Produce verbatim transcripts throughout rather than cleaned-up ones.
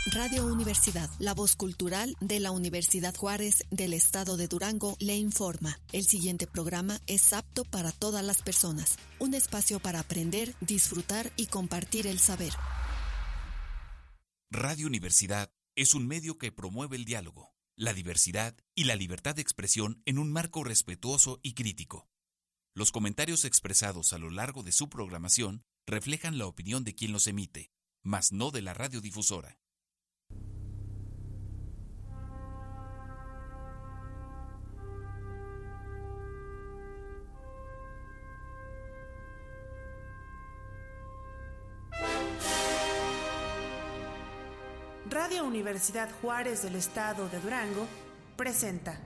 Radio Universidad, la voz cultural de la Universidad Juárez del Estado de Durango, le informa. El siguiente programa es apto para todas las personas. Un espacio para aprender, disfrutar y compartir el saber. Radio Universidad es un medio que promueve el diálogo, la diversidad y la libertad de expresión en un marco respetuoso y crítico. Los comentarios expresados a lo largo de su programación reflejan la opinión de quien los emite, mas no de la radiodifusora. Radio Universidad Juárez del Estado de Durango presenta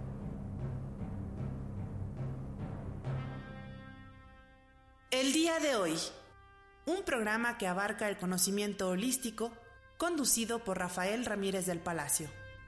El día de hoy, un programa que abarca el conocimiento holístico, conducido por Rafael Ramírez del Palacio.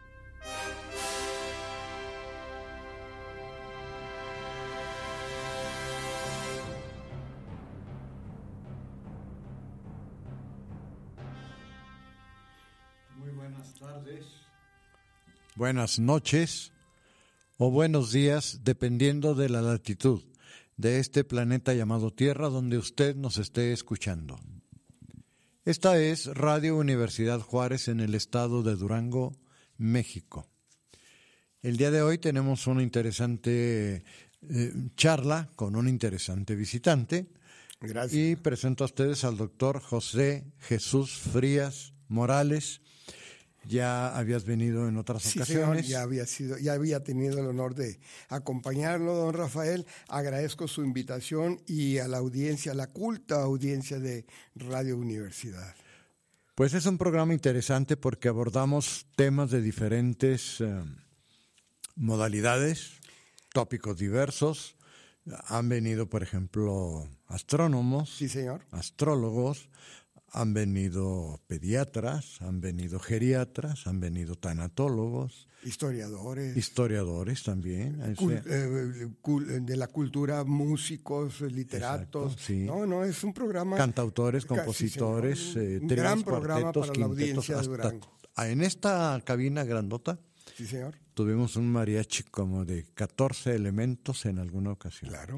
Muy buenas tardes, buenas noches o buenos días, dependiendo de la latitud de este planeta llamado Tierra, donde usted nos esté escuchando. Esta es Radio Universidad Juárez en el estado de Durango, México. El día de hoy tenemos una interesante eh, charla con un interesante visitante. Gracias. Y presento a ustedes al doctor José Jesús Frías Morales. Ya habías venido en otras sí, ocasiones. Señor, ya había sido, ya había tenido el honor de acompañarlo, don Rafael. Agradezco su invitación y a la audiencia, a la culta audiencia de Radio Universidad. Pues es un programa interesante porque abordamos temas de diferentes eh, modalidades, tópicos diversos. Han venido, por ejemplo, astrónomos, sí, señor, astrólogos. Han venido pediatras, han venido geriatras, han venido tanatólogos. Historiadores. Historiadores también. Cul, eh, cul, de la cultura, músicos, literatos. Exacto, sí. No, no, es un programa. Cantautores, compositores, sí, eh, un trios, gran programa cuartetos, para la quintetos, audiencia de hasta, Durango. En esta cabina grandota. Sí, señor. Tuvimos un mariachi como de catorce elementos en alguna ocasión. Claro.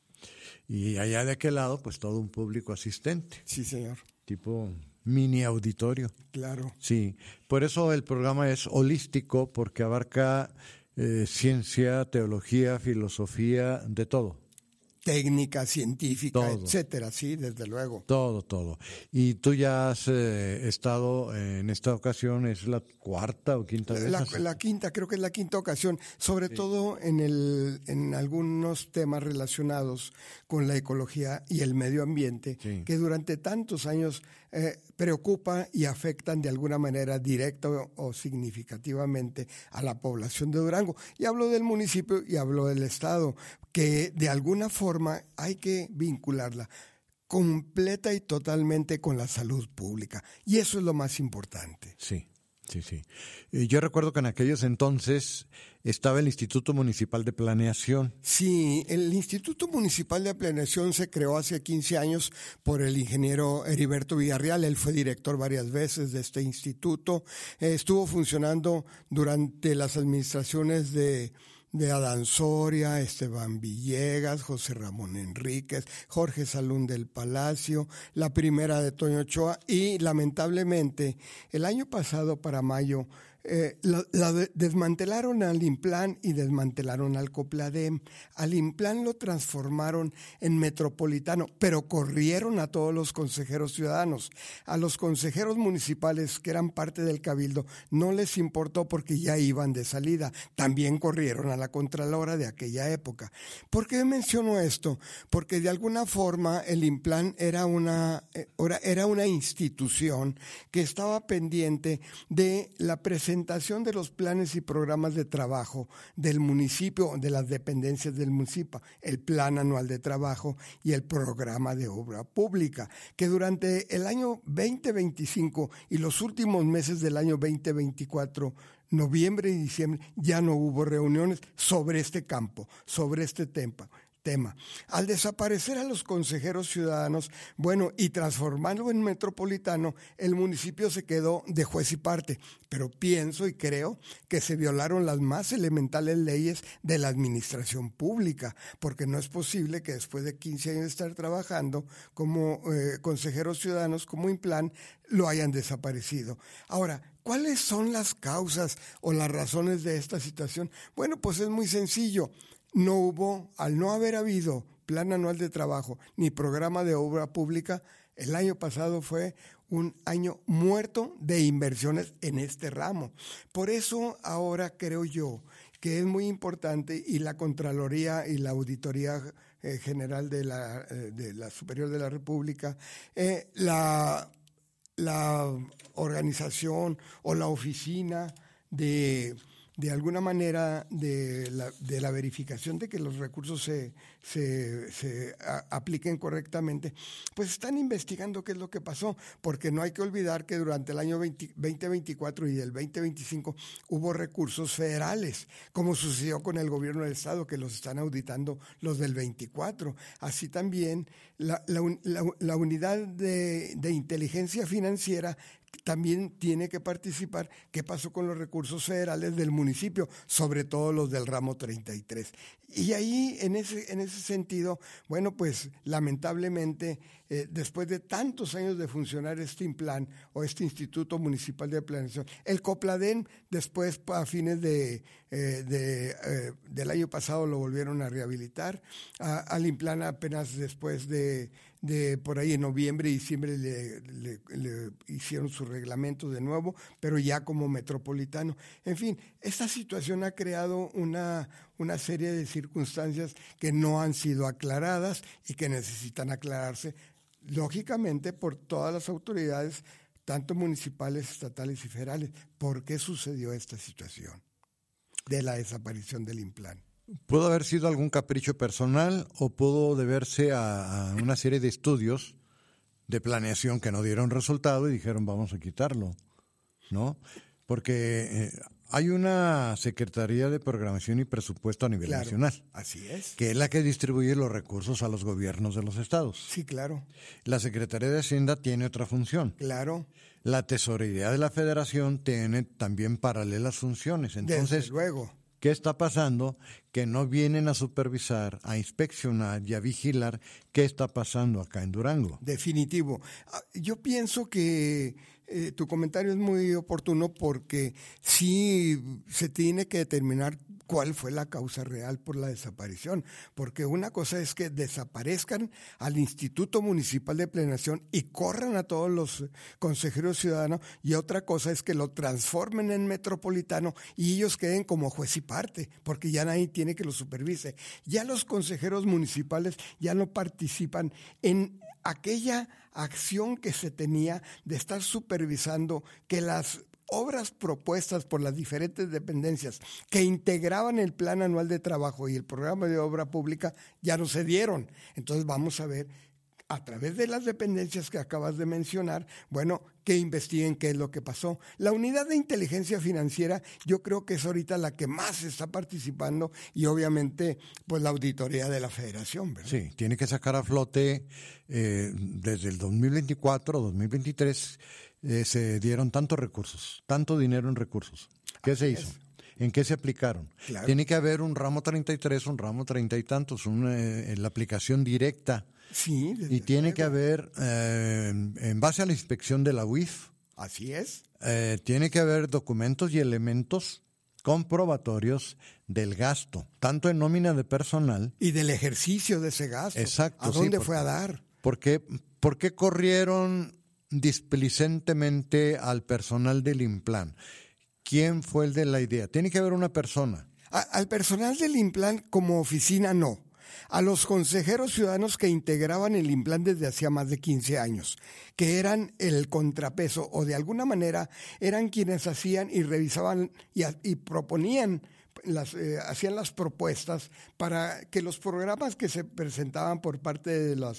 Y allá de aquel lado, pues todo un público asistente. Sí, señor. Tipo mini auditorio. Claro. Sí, por eso el programa es holístico, porque abarca eh, ciencia, teología, filosofía, de todo. Técnica, científica, todo. Etcétera, sí, desde luego. Todo, todo. Y tú ya has eh, estado en esta ocasión, ¿es la cuarta o quinta vez? La, la quinta, creo que es la quinta ocasión, sobre sí. todo en el en algunos temas relacionados con la ecología y el medio ambiente, sí. que durante tantos años eh, preocupa y afectan de alguna manera directa o, o significativamente a la población de Durango. Y hablo del municipio y hablo del estado, que de alguna forma hay que vincularla completa y totalmente con la salud pública. Y eso es lo más importante. Sí, sí, sí. Eh, yo recuerdo que en aquellos entonces estaba el Instituto Municipal de Planeación. Sí, el Instituto Municipal de Planeación se creó hace quince años por el ingeniero Heriberto Villarreal. Él fue director varias veces de este instituto. Eh, estuvo funcionando durante las administraciones de... de Adán Soria, Esteban Villegas, José Ramón Enríquez, Jorge Salún del Palacio, la primera de Toño Ochoa y lamentablemente el año pasado para mayo eh, la, la de, desmantelaron al Implan y desmantelaron al Copladem. Al Implan lo transformaron en metropolitano, pero corrieron a todos los consejeros ciudadanos. A los consejeros municipales que eran parte del cabildo no les importó porque ya iban de salida. También corrieron a la Contralora de aquella época. ¿Por qué menciono esto? Porque de alguna forma el Implan era una, era una institución que estaba pendiente de la presentación de los planes y programas de trabajo del municipio, de las dependencias del municipio, el plan anual de trabajo y el programa de obra pública, que durante el año veinte veinticinco y los últimos meses del año veinte veinticuatro, noviembre y diciembre, ya no hubo reuniones sobre este campo, sobre este tema. tema. Al desaparecer a los consejeros ciudadanos, bueno, y transformarlo en metropolitano, el municipio se quedó de juez y parte, pero pienso y creo que se violaron las más elementales leyes de la administración pública, porque no es posible que después de quince años de estar trabajando como eh, consejeros ciudadanos, como Implan, lo hayan desaparecido. Ahora, ¿cuáles son las causas o las razones de esta situación? Bueno, pues es muy sencillo. No hubo, al no haber habido plan anual de trabajo ni programa de obra pública, el año pasado fue un año muerto de inversiones en este ramo. Por eso ahora creo yo que es muy importante, y la Contraloría y la Auditoría eh, General de la, eh, de la Superior de la República, eh, la, la organización o la oficina de... de alguna manera de la, de la verificación de que los recursos se, se, se a, apliquen correctamente, pues están investigando qué es lo que pasó, porque no hay que olvidar que durante el año veinte veinticuatro y el veinte veinticinco hubo recursos federales, como sucedió con el gobierno del estado, que los están auditando los del veinticuatro. Así también la, la, la, la unidad de, de inteligencia financiera también tiene que participar qué pasó con los recursos federales del municipio, sobre todo los del ramo treinta y tres. Y ahí, en ese, en ese sentido, bueno, pues lamentablemente, eh, después de tantos años de funcionar este Implan o este Instituto Municipal de Planeación, el COPLADEN después, a fines de, eh, de, eh, del año pasado, lo volvieron a rehabilitar. A, al Implan apenas después de... de por ahí en noviembre y diciembre le, le, le hicieron su reglamento de nuevo, pero ya como metropolitano. En fin, esta situación ha creado una, una serie de circunstancias que no han sido aclaradas y que necesitan aclararse, lógicamente, por todas las autoridades, tanto municipales, estatales y federales. ¿Por qué sucedió esta situación de la desaparición del Implan? ¿Pudo haber sido algún capricho personal o pudo deberse a, a una serie de estudios de planeación que no dieron resultado y dijeron vamos a quitarlo, ¿no? Porque eh, hay una Secretaría de Programación y Presupuesto a nivel claro, nacional. Así es. Que es la que distribuye los recursos a los gobiernos de los estados. Sí, claro. La Secretaría de Hacienda tiene otra función. Claro. La Tesorería de la Federación tiene también paralelas funciones. Entonces, desde luego. ¿Qué está pasando? Que no vienen a supervisar, a inspeccionar y a vigilar qué está pasando acá en Durango. Definitivo. Yo pienso que eh, tu comentario es muy oportuno porque sí se tiene que determinar cuál fue la causa real por la desaparición, porque una cosa es que desaparezcan al Instituto Municipal de Planeación y corran a todos los consejeros ciudadanos, y otra cosa es que lo transformen en metropolitano y ellos queden como juez y parte, porque ya nadie tiene que lo supervise. Ya los consejeros municipales ya no participan en aquella acción que se tenía de estar supervisando que las obras propuestas por las diferentes dependencias que integraban el Plan Anual de Trabajo y el Programa de Obra Pública ya no se dieron. Entonces vamos a ver, a través de las dependencias que acabas de mencionar, bueno, que investiguen qué es lo que pasó. La unidad de inteligencia financiera yo creo que es ahorita la que más está participando, y obviamente pues la auditoría de la Federación, ¿verdad? Sí, tiene que sacar a flote eh, desde el dos mil veinticuatro, dos mil veintitrés, eh, se dieron tantos recursos, tanto dinero en recursos. ¿Qué se hizo? ¿En qué se aplicaron? Claro. Tiene que haber un ramo treinta y tres, un ramo treinta y tantos, una, eh, la aplicación directa. Sí, y tiene luego. que haber, eh, en base a la inspección de la U I F, así es, eh, tiene que haber documentos y elementos comprobatorios del gasto, tanto en nómina de personal. Y del ejercicio de ese gasto. Exacto. ¿A dónde sí, fue a dar? ¿Por qué, por qué corrieron displicentemente al personal del Implan? ¿Quién fue el de la idea? Tiene que haber una persona. A, al personal del Implan como oficina no. A los consejeros ciudadanos que integraban el Implan desde hacía más de quince años, que eran el contrapeso o de alguna manera eran quienes hacían y revisaban y, y proponían, las, eh, hacían las propuestas para que los programas que se presentaban por parte de las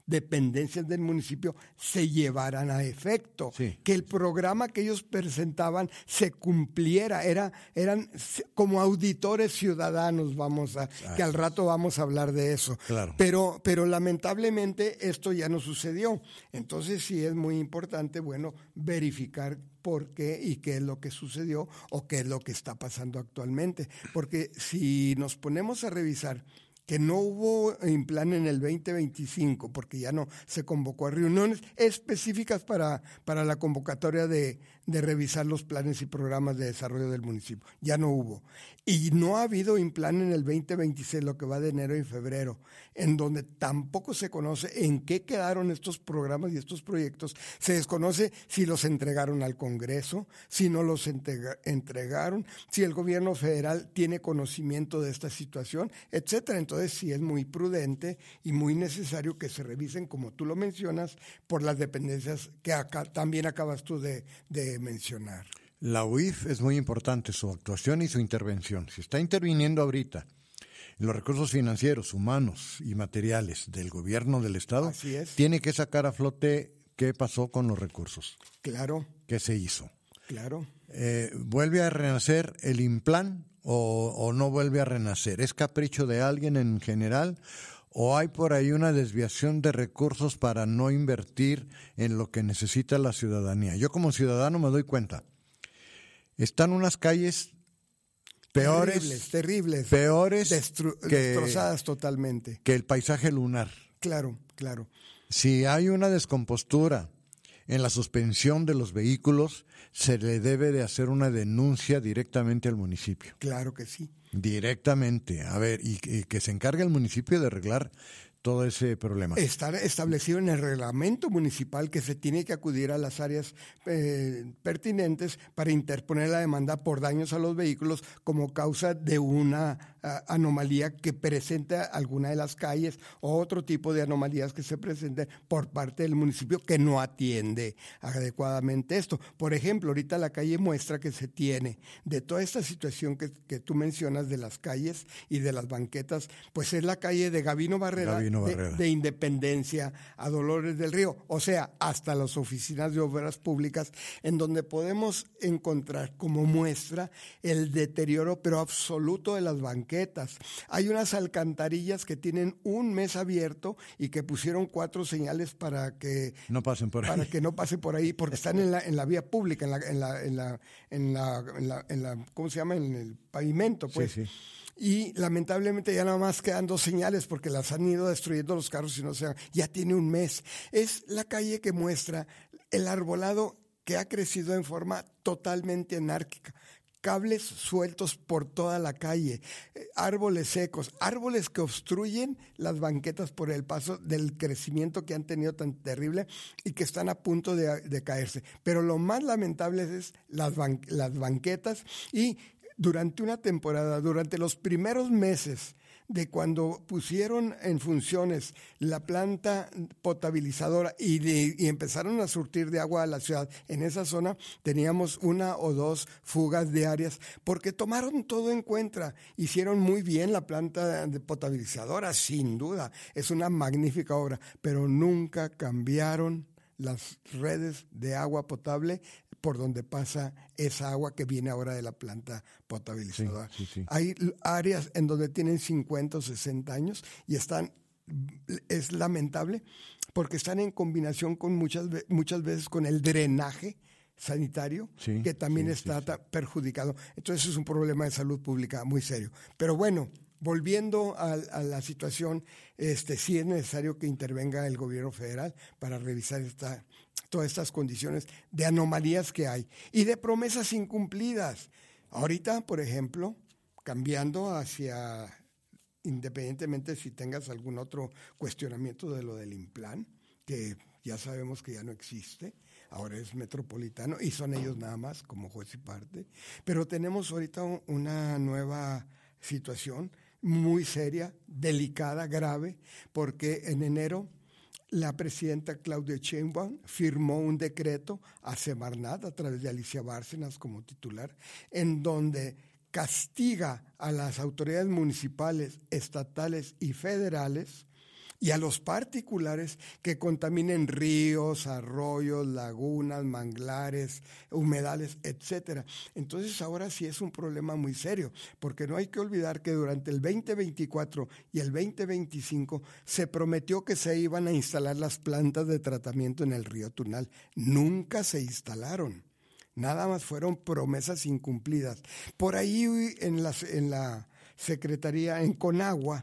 dependencias del municipio se llevaran a efecto, sí. que el programa que ellos presentaban se cumpliera, era, eran como auditores ciudadanos, vamos a, ah, que al rato vamos a hablar de eso. Claro. Pero, pero lamentablemente esto ya no sucedió. Entonces sí es muy importante, bueno, verificar por qué y qué es lo que sucedió o qué es lo que está pasando actualmente. Porque si nos ponemos a revisar que no hubo Implan en el veinte veinticinco, porque ya no se convocó a reuniones específicas para, para la convocatoria de, de revisar los planes y programas de desarrollo del municipio. Ya no hubo. Y no ha habido Implan en el veinte veintiséis, lo que va de enero y febrero, en donde tampoco se conoce en qué quedaron estos programas y estos proyectos. Se desconoce si los entregaron al Congreso, si no los entrega, entregaron, si el gobierno federal tiene conocimiento de esta situación, etcétera. Entonces sí es muy prudente y muy necesario que se revisen, como tú lo mencionas, por las dependencias que acá también acabas tú de, de mencionar. La U I F es muy importante, su actuación y su intervención. Si está interviniendo ahorita en los recursos financieros, humanos y materiales del gobierno del Estado, así es, tiene que sacar a flote qué pasó con los recursos. Claro. ¿Qué se hizo? Claro. Eh, ¿Vuelve a renacer el Implan o, o no vuelve a renacer? ¿Es capricho de alguien en general o hay por ahí una desviación de recursos para no invertir en lo que necesita la ciudadanía? Yo como ciudadano me doy cuenta. Están unas calles peores, terribles, terribles, peores Destru- que, destrozadas totalmente. Que el paisaje lunar. Claro, claro. Si hay una descompostura en la suspensión de los vehículos, se le debe de hacer una denuncia directamente al municipio. Claro que sí. Directamente. A ver, y, y que se encargue el municipio de arreglar todo ese problema. Está establecido en el reglamento municipal que se tiene que acudir a las áreas eh, pertinentes para interponer la demanda por daños a los vehículos como causa de una uh, anomalía que presenta alguna de las calles o otro tipo de anomalías que se presenten por parte del municipio que no atiende adecuadamente esto. Por ejemplo, ahorita la calle muestra que se tiene de toda esta situación que, que tú mencionas de las calles y de las banquetas, pues es la calle de Gabino Barrera, Gabino De, de Independencia a Dolores del Río, o sea, hasta las oficinas de obras públicas, en donde podemos encontrar como muestra el deterioro pero absoluto de las banquetas. Hay unas alcantarillas que tienen un mes abierto y que pusieron cuatro señales para que no pasen por ahí, para que no pasen por ahí, porque están en la en la vía pública, en la en la en la en la, en la, en la ¿cómo se llama? En el pavimento, pues. Sí, sí. Y lamentablemente ya nada más quedan dos señales porque las han ido destruyendo los carros y no se ya tiene un mes. Es la calle que muestra el arbolado que ha crecido en forma totalmente anárquica. Cables sueltos por toda la calle, árboles secos, árboles que obstruyen las banquetas por el paso del crecimiento que han tenido tan terrible y que están a punto de, de caerse. Pero lo más lamentable es las, ban- las banquetas y durante una temporada, durante los primeros meses de cuando pusieron en funciones la planta potabilizadora y, de, y empezaron a surtir de agua a la ciudad, en esa zona teníamos una o dos fugas diarias porque tomaron todo en cuenta. Hicieron muy bien la planta de potabilizadora, sin duda, es una magnífica obra, pero nunca cambiaron las redes de agua potable por donde pasa esa agua que viene ahora de la planta potabilizadora. Sí, sí, sí. Hay áreas en donde tienen cincuenta o sesenta años y están, es lamentable, porque están en combinación con muchas, muchas veces con el drenaje sanitario, sí, que también sí, está sí, sí. perjudicado. Entonces es un problema de salud pública muy serio. Pero bueno, volviendo a, a la situación, este, sí es necesario que intervenga el gobierno federal para revisar esta, todas estas condiciones de anomalías que hay y de promesas incumplidas. Ahorita, por ejemplo, cambiando hacia, independientemente si tengas algún otro cuestionamiento de lo del Implan, que ya sabemos que ya no existe, ahora es metropolitano y son ellos nada más como juez y parte, pero tenemos ahorita una nueva situación muy seria, delicada, grave, porque en enero la presidenta Claudia Sheinbaum firmó un decreto a Semarnat a través de Alicia Bárcenas como titular, en donde castiga a las autoridades municipales, estatales y federales y a los particulares que contaminen ríos, arroyos, lagunas, manglares, humedales, etcétera. Entonces ahora sí es un problema muy serio, porque no hay que olvidar que durante el veinte veinticuatro y el veinte veinticinco se prometió que se iban a instalar las plantas de tratamiento en el río Tunal. Nunca se instalaron. Nada más fueron promesas incumplidas. Por ahí en la, en la Secretaría, en Conagua,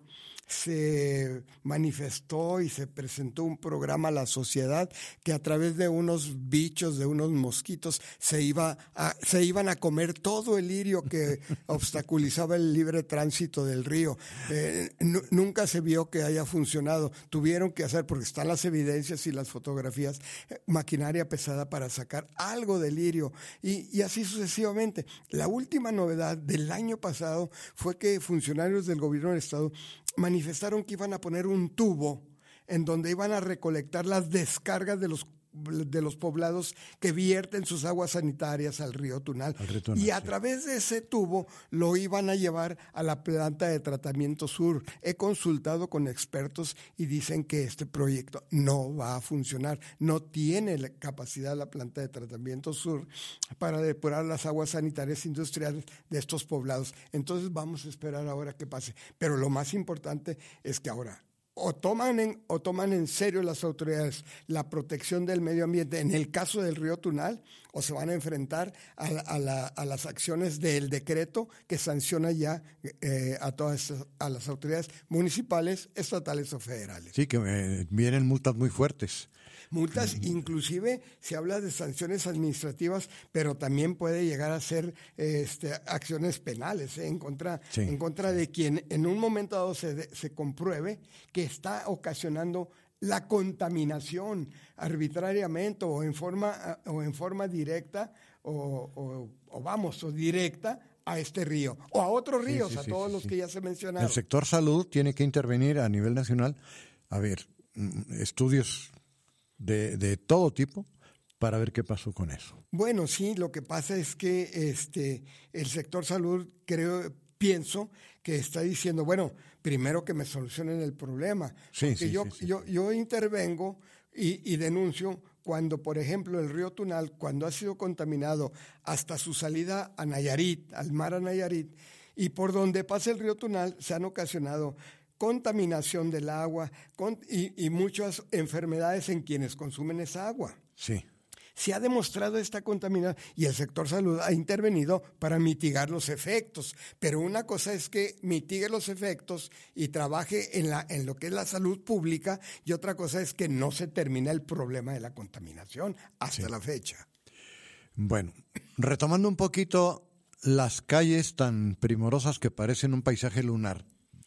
se manifestó y se presentó un programa a la sociedad que a través de unos bichos, de unos mosquitos, se iba a, se iban a comer todo el lirio que obstaculizaba el libre tránsito del río. Eh, n- nunca se vio que haya funcionado. Tuvieron que hacer, porque están las evidencias y las fotografías, eh, maquinaria pesada para sacar algo de lirio y, y así sucesivamente. La última novedad del año pasado fue que funcionarios del gobierno del estado manifestaron que iban a poner un tubo en donde iban a recolectar las descargas de los de los poblados que vierten sus aguas sanitarias al río Tunal. Al río Tunal y a sí. través de ese tubo lo iban a llevar a la planta de tratamiento sur. He consultado con expertos y dicen que este proyecto no va a funcionar. No tiene la capacidad la planta de tratamiento sur para depurar las aguas sanitarias industriales de estos poblados. Entonces vamos a esperar ahora qué pase. Pero lo más importante es que ahora O toman, en, o toman en serio las autoridades la protección del medio ambiente en el caso del río Tunal, o se van a enfrentar a, a, la, a las acciones del decreto que sanciona ya eh, a todas a las autoridades municipales, estatales o federales. Sí, que eh, vienen multas muy fuertes. Multas, inclusive se habla de sanciones administrativas, pero también puede llegar a ser este, acciones penales eh, en contra, sí, en contra sí. de quien en un momento dado se, se compruebe que está ocasionando la contaminación arbitrariamente o en forma, o en forma directa o, o, o vamos, o directa a este río o a otros ríos, sí, sí, a todos sí, los sí. que ya se mencionaron. El sector salud tiene que intervenir a nivel nacional. A ver, estudios de, de todo tipo para ver qué pasó con eso. Bueno, sí, lo que pasa es que este el sector salud, creo, pienso que está diciendo, bueno, primero que me solucionen el problema. Sí, porque sí, yo, sí, sí. yo, yo intervengo y, y denuncio cuando, por ejemplo, el río Tunal, cuando ha sido contaminado hasta su salida a Nayarit, al mar a Nayarit, y por donde pasa el río Tunal se han ocasionado contaminación del agua con, y, y muchas enfermedades en quienes consumen esa agua. Sí. Se ha demostrado esta contaminación y el sector salud ha intervenido para mitigar los efectos. Pero una cosa es que mitigue los efectos y trabaje en, la, en lo que es la salud pública, y otra cosa es que no se termina el problema de la contaminación hasta sí. la fecha. Bueno, retomando un poquito las calles tan primorosas que parecen un paisaje lunar.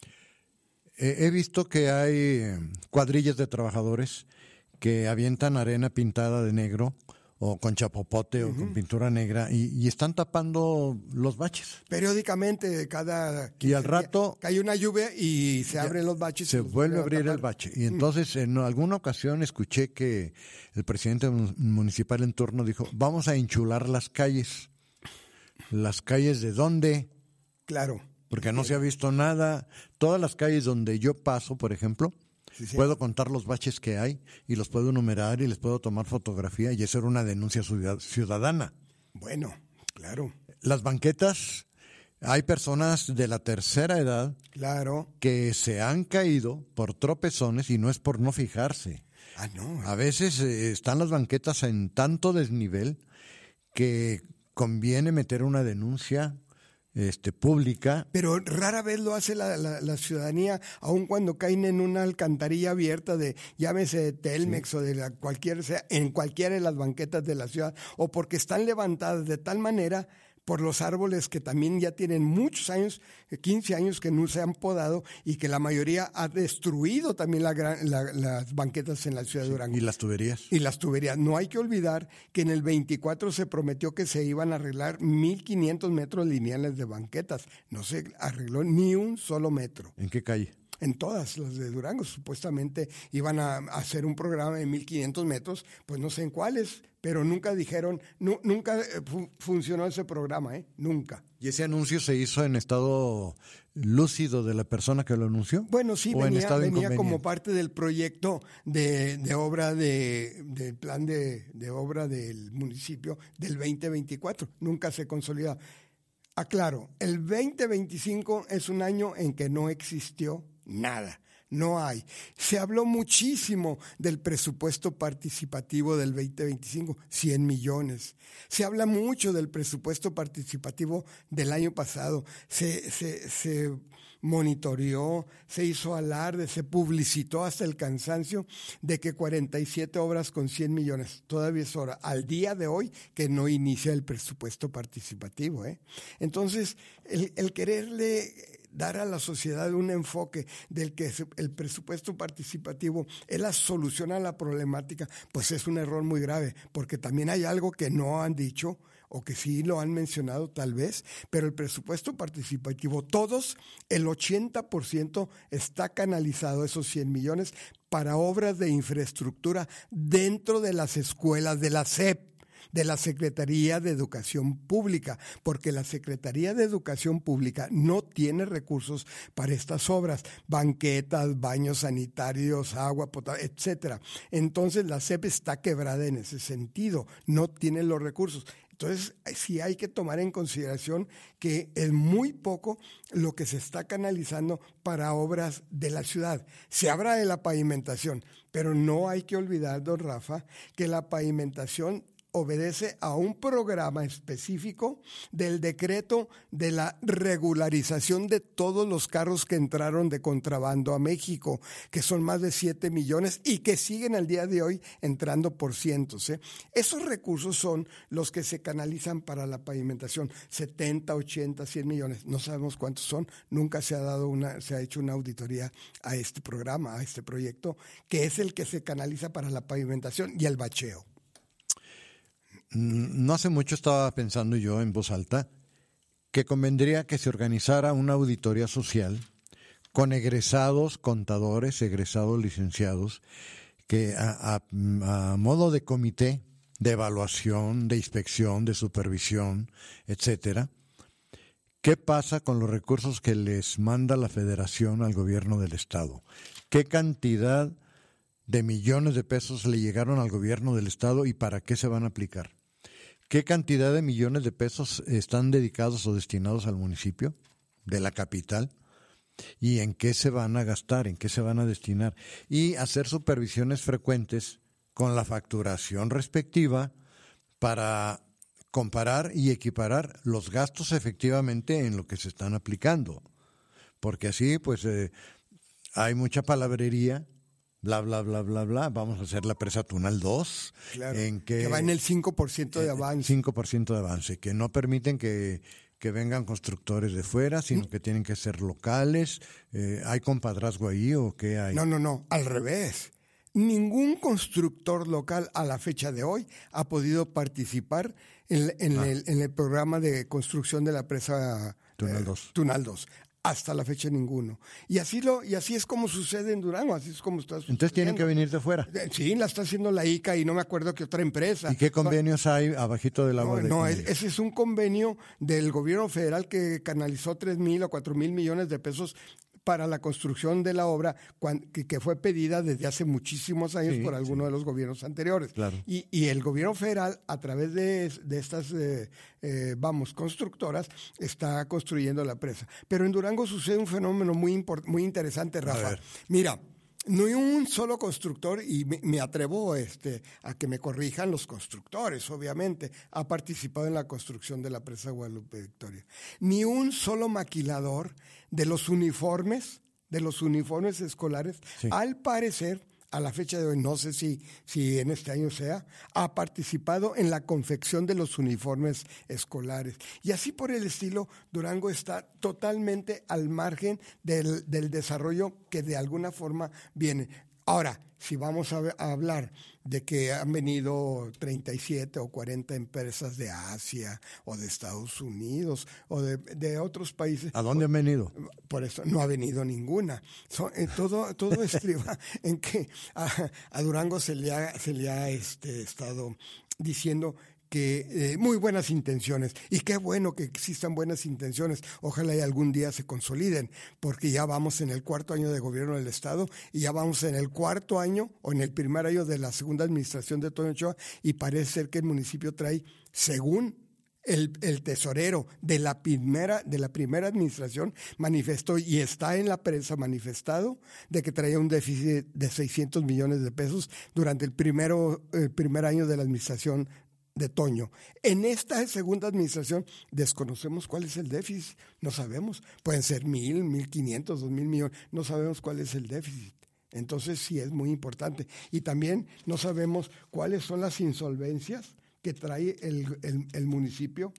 He visto que hay cuadrillas de trabajadores que avientan arena pintada de negro o con chapopote uh-huh. o con pintura negra y, y están tapando los baches. Periódicamente, cada... Y al rato... Cae una lluvia y se abren los baches. Se los vuelve a abrir el bache. Y entonces en alguna ocasión escuché que el presidente municipal en turno dijo, vamos a enchular las calles. ¿Las calles de dónde? Claro. Porque no se ha visto nada. Todas las calles donde yo paso, por ejemplo, sí, sí. puedo contar los baches que hay y los puedo numerar y les puedo tomar fotografía y hacer una denuncia ciudadana. Bueno, claro. Las banquetas, hay personas de la tercera edad claro. que se han caído por tropezones y no es por no fijarse. Ah, no. A veces eh, están las banquetas en tanto desnivel que conviene meter una denuncia Este, pública. Pero rara vez lo hace la, la, la ciudadanía, aun cuando caen en una alcantarilla abierta de, llámese de Telmex sí. o de la, cualquier, sea, en cualquiera de las banquetas de la ciudad, o porque están levantadas de tal manera por los árboles que también ya tienen muchos años, quince años que no se han podado y que la mayoría ha destruido también la gran, la, las banquetas en la ciudad sí, de Durango. Y las tuberías. Y las tuberías. No hay que olvidar que en el veinticuatro se prometió que se iban a arreglar mil quinientos metros lineales de banquetas. No se arregló ni un solo metro. ¿En qué calle? en todas las de Durango. Supuestamente iban a hacer un programa de mil quinientos metros, pues no sé en cuáles, pero nunca dijeron, nu, nunca fu- funcionó ese programa, ¿eh? Nunca. ¿Y ese anuncio se hizo en estado lúcido de la persona que lo anunció? Bueno, sí, ¿O en venía, estado venía como inconveniente? parte del proyecto de, de obra de, del plan de, de obra del municipio del veinte veinticuatro. Nunca se consolida. Aclaro, el veinte veinticinco es un año en que no existió nada. No hay. Se habló muchísimo del presupuesto participativo del veinte veinticinco, cien millones. Se habla mucho del presupuesto participativo del año pasado. Se, se, se monitoreó, se hizo alarde, se publicitó hasta el cansancio de que cuarenta y siete obras con cien millones. Todavía es hora, al día de hoy, que no inicia el presupuesto participativo, ¿eh? Entonces, el, el quererle dar a la sociedad un enfoque del que el presupuesto participativo es la solución a la problemática, pues es un error muy grave, porque también hay algo que no han dicho o que sí lo han mencionado tal vez, pero el presupuesto participativo, todos, el ochenta por ciento está canalizado, esos cien millones, para obras de infraestructura dentro de las escuelas de la S E P, de la Secretaría de Educación Pública, porque la Secretaría de Educación Pública no tiene recursos para estas obras, banquetas, baños sanitarios, agua potable, etcétera. Entonces la S E P está quebrada en ese sentido, no tiene los recursos. Entonces, sí hay que tomar en consideración que es muy poco lo que se está canalizando para obras de la ciudad. Se habla de la pavimentación, pero no hay que olvidar, don Rafa, que la pavimentación obedece a un programa específico del decreto de la regularización de todos los carros que entraron de contrabando a México, que son más de siete millones y que siguen al día de hoy entrando por cientos, ¿eh? Esos recursos son los que se canalizan para la pavimentación, setenta, ochenta, cien millones, no sabemos cuántos son, nunca se ha dado una, se ha hecho una auditoría a este programa, a este proyecto, que es el que se canaliza para la pavimentación y el bacheo. No hace mucho estaba pensando yo en voz alta que convendría que se organizara una auditoría social con egresados contadores, egresados licenciados, que a, a, a modo de comité de evaluación, de inspección, de supervisión, etcétera, ¿qué pasa con los recursos que les manda la Federación al gobierno del Estado? ¿Qué cantidad de millones de pesos le llegaron al gobierno del Estado y para qué se van a aplicar? ¿Qué cantidad de millones de pesos están dedicados o destinados al municipio de la capital? ¿Y en qué se van a gastar? ¿En qué se van a destinar? Y hacer supervisiones frecuentes con la facturación respectiva para comparar y equiparar los gastos efectivamente en lo que se están aplicando. Porque así, pues, eh, hay mucha palabrería, bla, bla, bla, bla, bla, vamos a hacer la presa Tunal dos, claro, en que, que va en el cinco por ciento de avance. cinco por ciento de avance, que no permiten que, que vengan constructores de fuera, sino que tienen que ser locales. Eh, ¿Hay compadrazgo ahí o qué hay? No, no, no, al revés. Ningún constructor local a la fecha de hoy ha podido participar en, en, ah. el, en el programa de construcción de la presa Tunal dos. Eh, Tunal dos. Hasta la fecha ninguno. Y así lo y así es como sucede en Durango, así es como está sucediendo. Entonces tienen que venir de fuera. Sí, la está haciendo la I C A y no me acuerdo qué otra empresa. ¿Y qué convenios hay abajito del agua? No, de no ese es un convenio del gobierno federal que canalizó tres mil o cuatro mil millones de pesos para la construcción de la obra que fue pedida desde hace muchísimos años sí, por alguno sí. de los gobiernos anteriores. Claro. Y, y el gobierno federal, a través de, de estas, eh, eh, vamos, constructoras, está construyendo la presa. Pero en Durango sucede un fenómeno muy, import- muy interesante, Rafa. Mira, no hay un solo constructor, y me, me atrevo este, a que me corrijan los constructores, obviamente, ha participado en la construcción de la presa Guadalupe Victoria. Ni un solo maquilador de los uniformes, de los uniformes escolares, sí. al parecer, a la fecha de hoy, no sé si, si en este año sea, ha participado en la confección de los uniformes escolares. Y así por el estilo, Durango está totalmente al margen del, del desarrollo que de alguna forma viene. Ahora, si vamos a, a hablar de que han venido treinta y siete o cuarenta empresas de Asia o de Estados Unidos o de, de otros países. ¿A dónde han venido? Por eso no ha venido ninguna. So, eh, todo, todo estriba en que a, a Durango se le ha, se le ha este, estado diciendo que eh, muy buenas intenciones, y qué bueno que existan buenas intenciones, ojalá y algún día se consoliden, porque ya vamos en el cuarto año de gobierno del Estado y ya vamos en el cuarto año o en el primer año de la segunda administración de Toño Ochoa, y parece ser que el municipio trae, según el, el tesorero de la primera de la primera administración manifestó, y está en la prensa manifestado, de que traía un déficit de seiscientos millones de pesos durante el primero el primer año de la administración de Toño. En esta segunda administración desconocemos cuál es el déficit, no sabemos, pueden ser mil, mil quinientos, dos mil millones, no sabemos cuál es el déficit. Entonces sí es muy importante. Y también no sabemos cuáles son las insolvencias que trae el, el, el municipio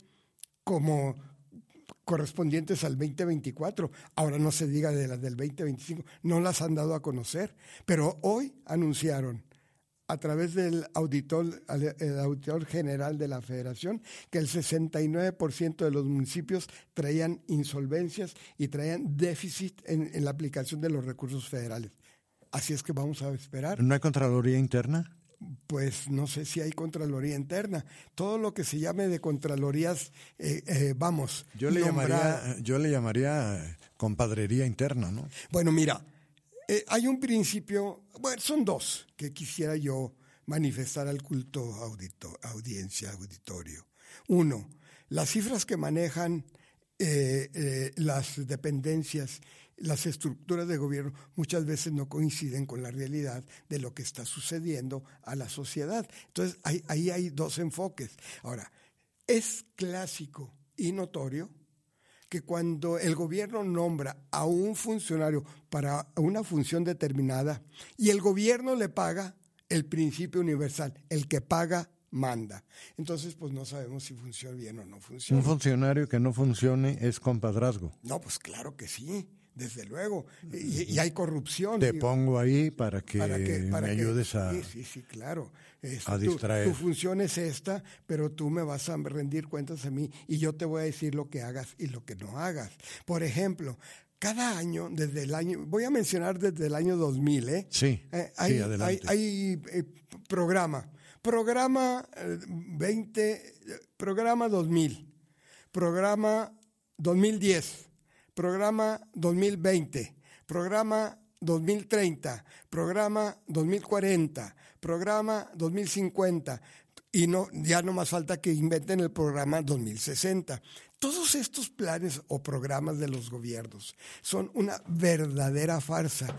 como correspondientes al veinte veinticuatro. Ahora no se diga de las del veinte veinticinco, no las han dado a conocer, pero hoy anunciaron a través del auditor, el auditor general de la Federación, que el sesenta y nueve por ciento de los municipios traían insolvencias y traían déficit en, en la aplicación de los recursos federales. Así es que vamos a esperar. ¿No hay Contraloría Interna? Pues no sé si hay Contraloría Interna. Todo lo que se llame de Contralorías, eh, eh, vamos. Yo le, llamaría, yo le llamaría compadrería interna, ¿no? Bueno, mira, Eh, hay un principio, bueno, son dos que quisiera yo manifestar al culto audito, audiencia, auditorio. Uno, las cifras que manejan eh, eh, las dependencias, las estructuras de gobierno, muchas veces no coinciden con la realidad de lo que está sucediendo a la sociedad. Entonces, ahí, ahí hay dos enfoques. Ahora, es clásico y notorio que cuando el gobierno nombra a un funcionario para una función determinada y el gobierno le paga, el principio universal, el que paga, manda. Entonces, pues no sabemos si funciona bien o no funciona. Un funcionario que no funcione es compadrazgo. No, pues claro que sí, desde luego. Y, y hay corrupción. Te digo, pongo ahí para que, para que para me que, ayudes a... Sí, sí, sí, claro. Esto, a distraer. Tu, tu función es esta, pero tú me vas a rendir cuentas a mí y yo te voy a decir lo que hagas y lo que no hagas. Por ejemplo, cada año, desde el año, voy a mencionar desde el año dos mil, ¿eh? Sí, eh, hay, sí, adelante. Hay, hay eh, programa, programa eh, veinte, programa dos mil, programa dos mil diez, programa dos mil veinte, programa dos mil treinta, programa dos mil cuarenta, programa dos mil cincuenta, y no, ya no más falta que inventen el programa dos mil sesenta. Todos estos planes o programas de los gobiernos son una verdadera farsa.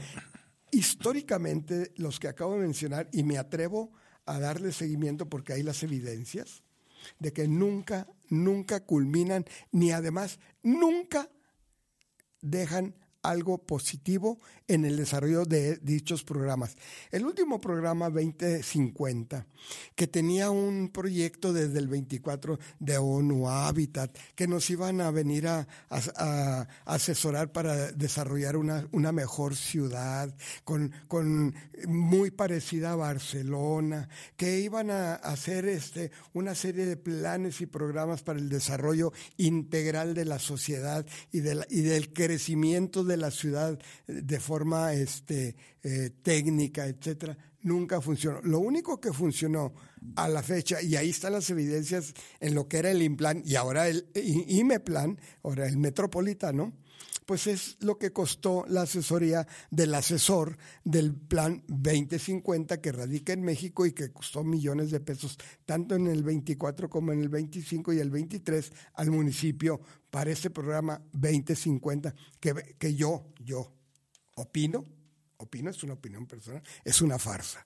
Históricamente, los que acabo de mencionar, y me atrevo a darle seguimiento porque hay las evidencias de que nunca, nunca culminan, ni además nunca dejan algo positivo en el desarrollo de dichos programas. El último programa veinte cincuenta, que tenía un proyecto desde el veinticuatro de ONU Habitat, que nos iban a venir a, a, a asesorar para desarrollar una, una mejor ciudad, con, con muy parecida a Barcelona, que iban a hacer este, una serie de planes y programas para el desarrollo integral de la sociedad y, de la, y del crecimiento de de la ciudad de forma este, eh, técnica, etcétera, nunca funcionó. Lo único que funcionó a la fecha, y ahí están las evidencias en lo que era el IMPLAN y ahora el IMEPLAN, ahora el Metropolitano, pues es lo que costó la asesoría del asesor del plan veinte cincuenta que radica en México y que costó millones de pesos, tanto en el veinticuatro como en el veinticinco y el veintitrés al municipio para este programa veinte cincuenta, que, que yo, yo opino, opino, es una opinión personal, es una farsa.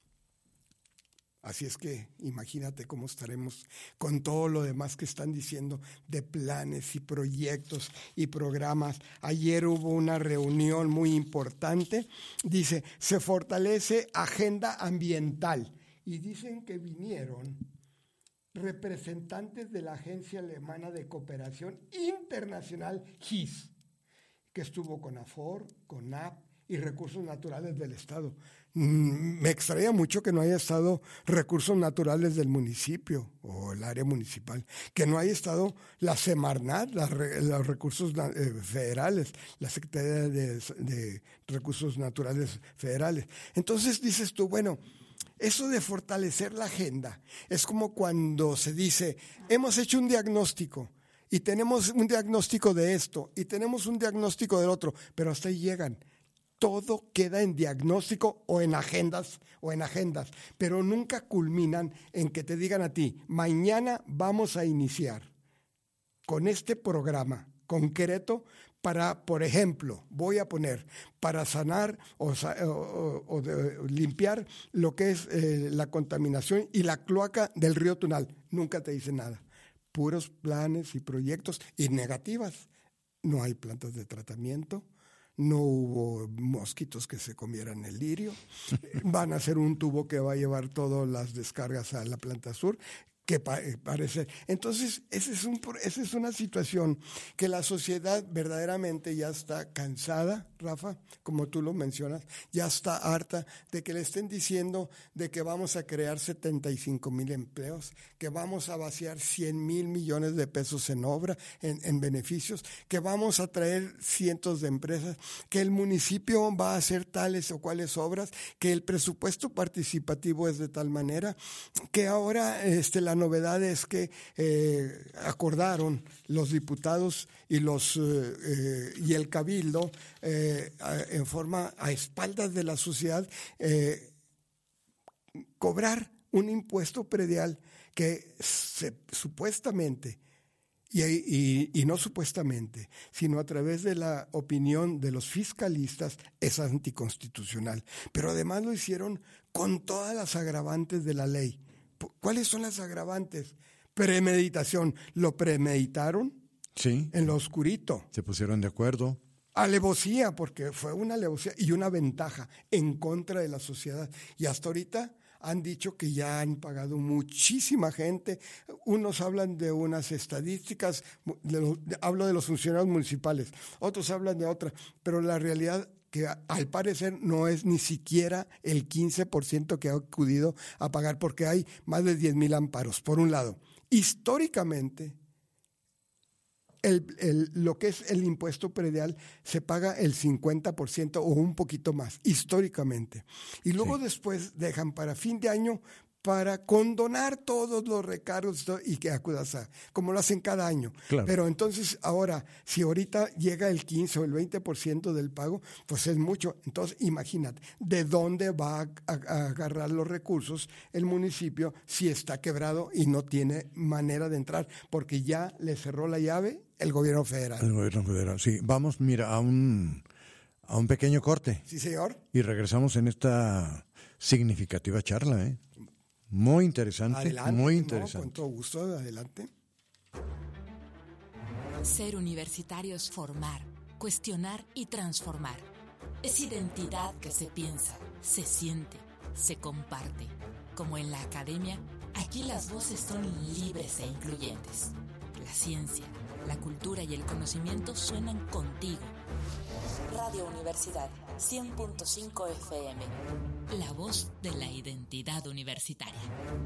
Así es que imagínate cómo estaremos con todo lo demás que están diciendo de planes y proyectos y programas. Ayer hubo una reunión muy importante, dice, se fortalece agenda ambiental. Y dicen que vinieron representantes de la Agencia Alemana de Cooperación Internacional, G I S, que estuvo con AFOR, con A P y recursos naturales del Estado. Mm, me extraña mucho que no haya estado recursos naturales del municipio o el área municipal, que no haya estado la Semarnat, la, los recursos eh, federales, la Secretaría de, de Recursos Naturales Federales. Entonces dices tú, bueno, eso de fortalecer la agenda es como cuando se dice, hemos hecho un diagnóstico y tenemos un diagnóstico de esto y tenemos un diagnóstico del otro, pero hasta ahí llegan. Todo queda en diagnóstico o en agendas o en agendas, pero nunca culminan en que te digan a ti, mañana vamos a iniciar con este programa concreto para, por ejemplo, voy a poner, para sanar o, o, o de, limpiar lo que es eh, la contaminación y la cloaca del río Tunal. Nunca te dicen nada. Puros planes y proyectos y negativas. No hay plantas de tratamiento. No hubo mosquitos que se comieran el lirio. Van a hacer un tubo que va a llevar todas las descargas a la planta sur, que pa- parece. Entonces, esa es, un, esa es una situación que la sociedad verdaderamente ya está cansada, Rafa, como tú lo mencionas, ya está harta de que le estén diciendo de que vamos a crear setenta y cinco mil empleos, que vamos a vaciar cien mil millones de pesos en obra, en, en beneficios, que vamos a traer cientos de empresas, que el municipio va a hacer tales o cuales obras, que el presupuesto participativo es de tal manera, que ahora este, la novedad es que eh, acordaron los diputados y los eh, eh, y el cabildo eh, en forma a espaldas de la sociedad eh, cobrar un impuesto predial que se, supuestamente y, y, y no supuestamente, sino a través de la opinión de los fiscalistas es anticonstitucional, pero además lo hicieron con todas las agravantes de la ley. ¿Cuáles son las agravantes? Premeditación. ¿Lo premeditaron? Sí. En lo oscurito. Se pusieron de acuerdo. Alevosía, porque fue una alevosía y una ventaja en contra de la sociedad. Y hasta ahorita han dicho que ya han pagado muchísima gente. Unos hablan de unas estadísticas, de los, de, hablo de los funcionarios municipales, otros hablan de otras, pero la realidad que al parecer no es ni siquiera el quince por ciento que ha acudido a pagar, porque hay más de diez mil amparos, por un lado. Históricamente, el, el, lo que es el impuesto predial se paga el cincuenta por ciento o un poquito más, históricamente. Y luego sí. Después dejan para fin de año para condonar todos los recargos y que acudas a, como lo hacen cada año. Claro. Pero entonces ahora, si ahorita llega el quince o el veinte por ciento del pago, pues es mucho. Entonces imagínate, ¿de dónde va a, a, a agarrar los recursos el municipio si está quebrado y no tiene manera de entrar? Porque ya le cerró la llave el gobierno federal. El gobierno federal, sí. Vamos, mira, a un, a un pequeño corte. Sí, señor. Y regresamos en esta significativa charla, ¿eh? Muy interesante, adelante, muy interesante. No, con todo gusto, adelante. Ser universitario es formar, cuestionar y transformar. Es identidad que se piensa, se siente, se comparte. Como en la academia, aquí las voces son libres e incluyentes. La ciencia, la cultura y el conocimiento suenan contigo. Radio Universidad, cien punto cinco F M. La voz de la identidad universitaria.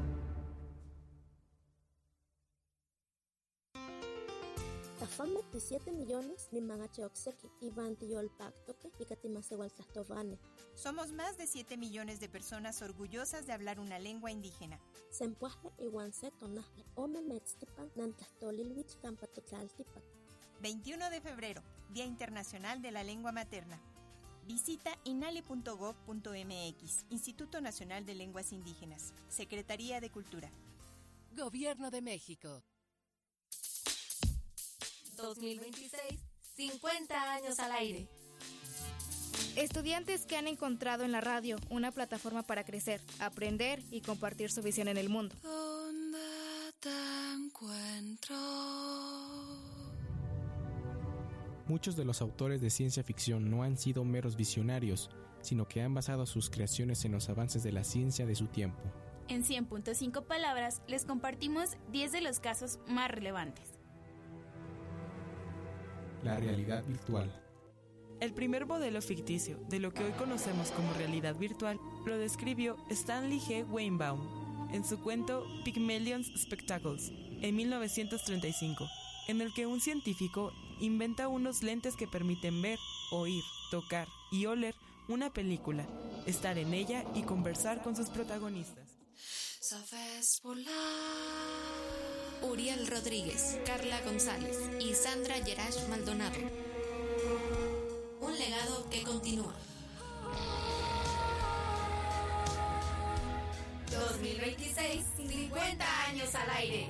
Tafam veintisiete millones ni mangache oxeki y vantiyol pactoque y katimasewal sastovane. Somos más de siete millones de personas orgullosas de hablar una lengua indígena. Sempuaje y guanse tonaje ome metztipan nantastolilwich campatotlaltipan. veintiuno de febrero, Día Internacional de la Lengua Materna. Visita inali punto gob punto m x, Instituto Nacional de Lenguas Indígenas, Secretaría de Cultura. Gobierno de México. dos mil veintiséis, cincuenta años al aire. Estudiantes que han encontrado en la radio una plataforma para crecer, aprender y compartir su visión en el mundo. ¿Dónde te encuentro? Muchos de los autores de ciencia ficción no han sido meros visionarios, sino que han basado sus creaciones en los avances de la ciencia de su tiempo. En cien punto cinco palabras les compartimos diez de los casos más relevantes. La realidad virtual. El primer modelo ficticio de lo que hoy conocemos como realidad virtual lo describió Stanley G. Weinbaum en su cuento Pygmalion's Spectacles en mil novecientos treinta y cinco, en el que un científico inventa unos lentes que permiten ver, oír, tocar y oler una película, estar en ella y conversar con sus protagonistas. Sabes volar. Uriel Rodríguez, Carla González y Sandra Yerash Maldonado. Un legado que continúa. dos mil veintiséis, cincuenta años al aire.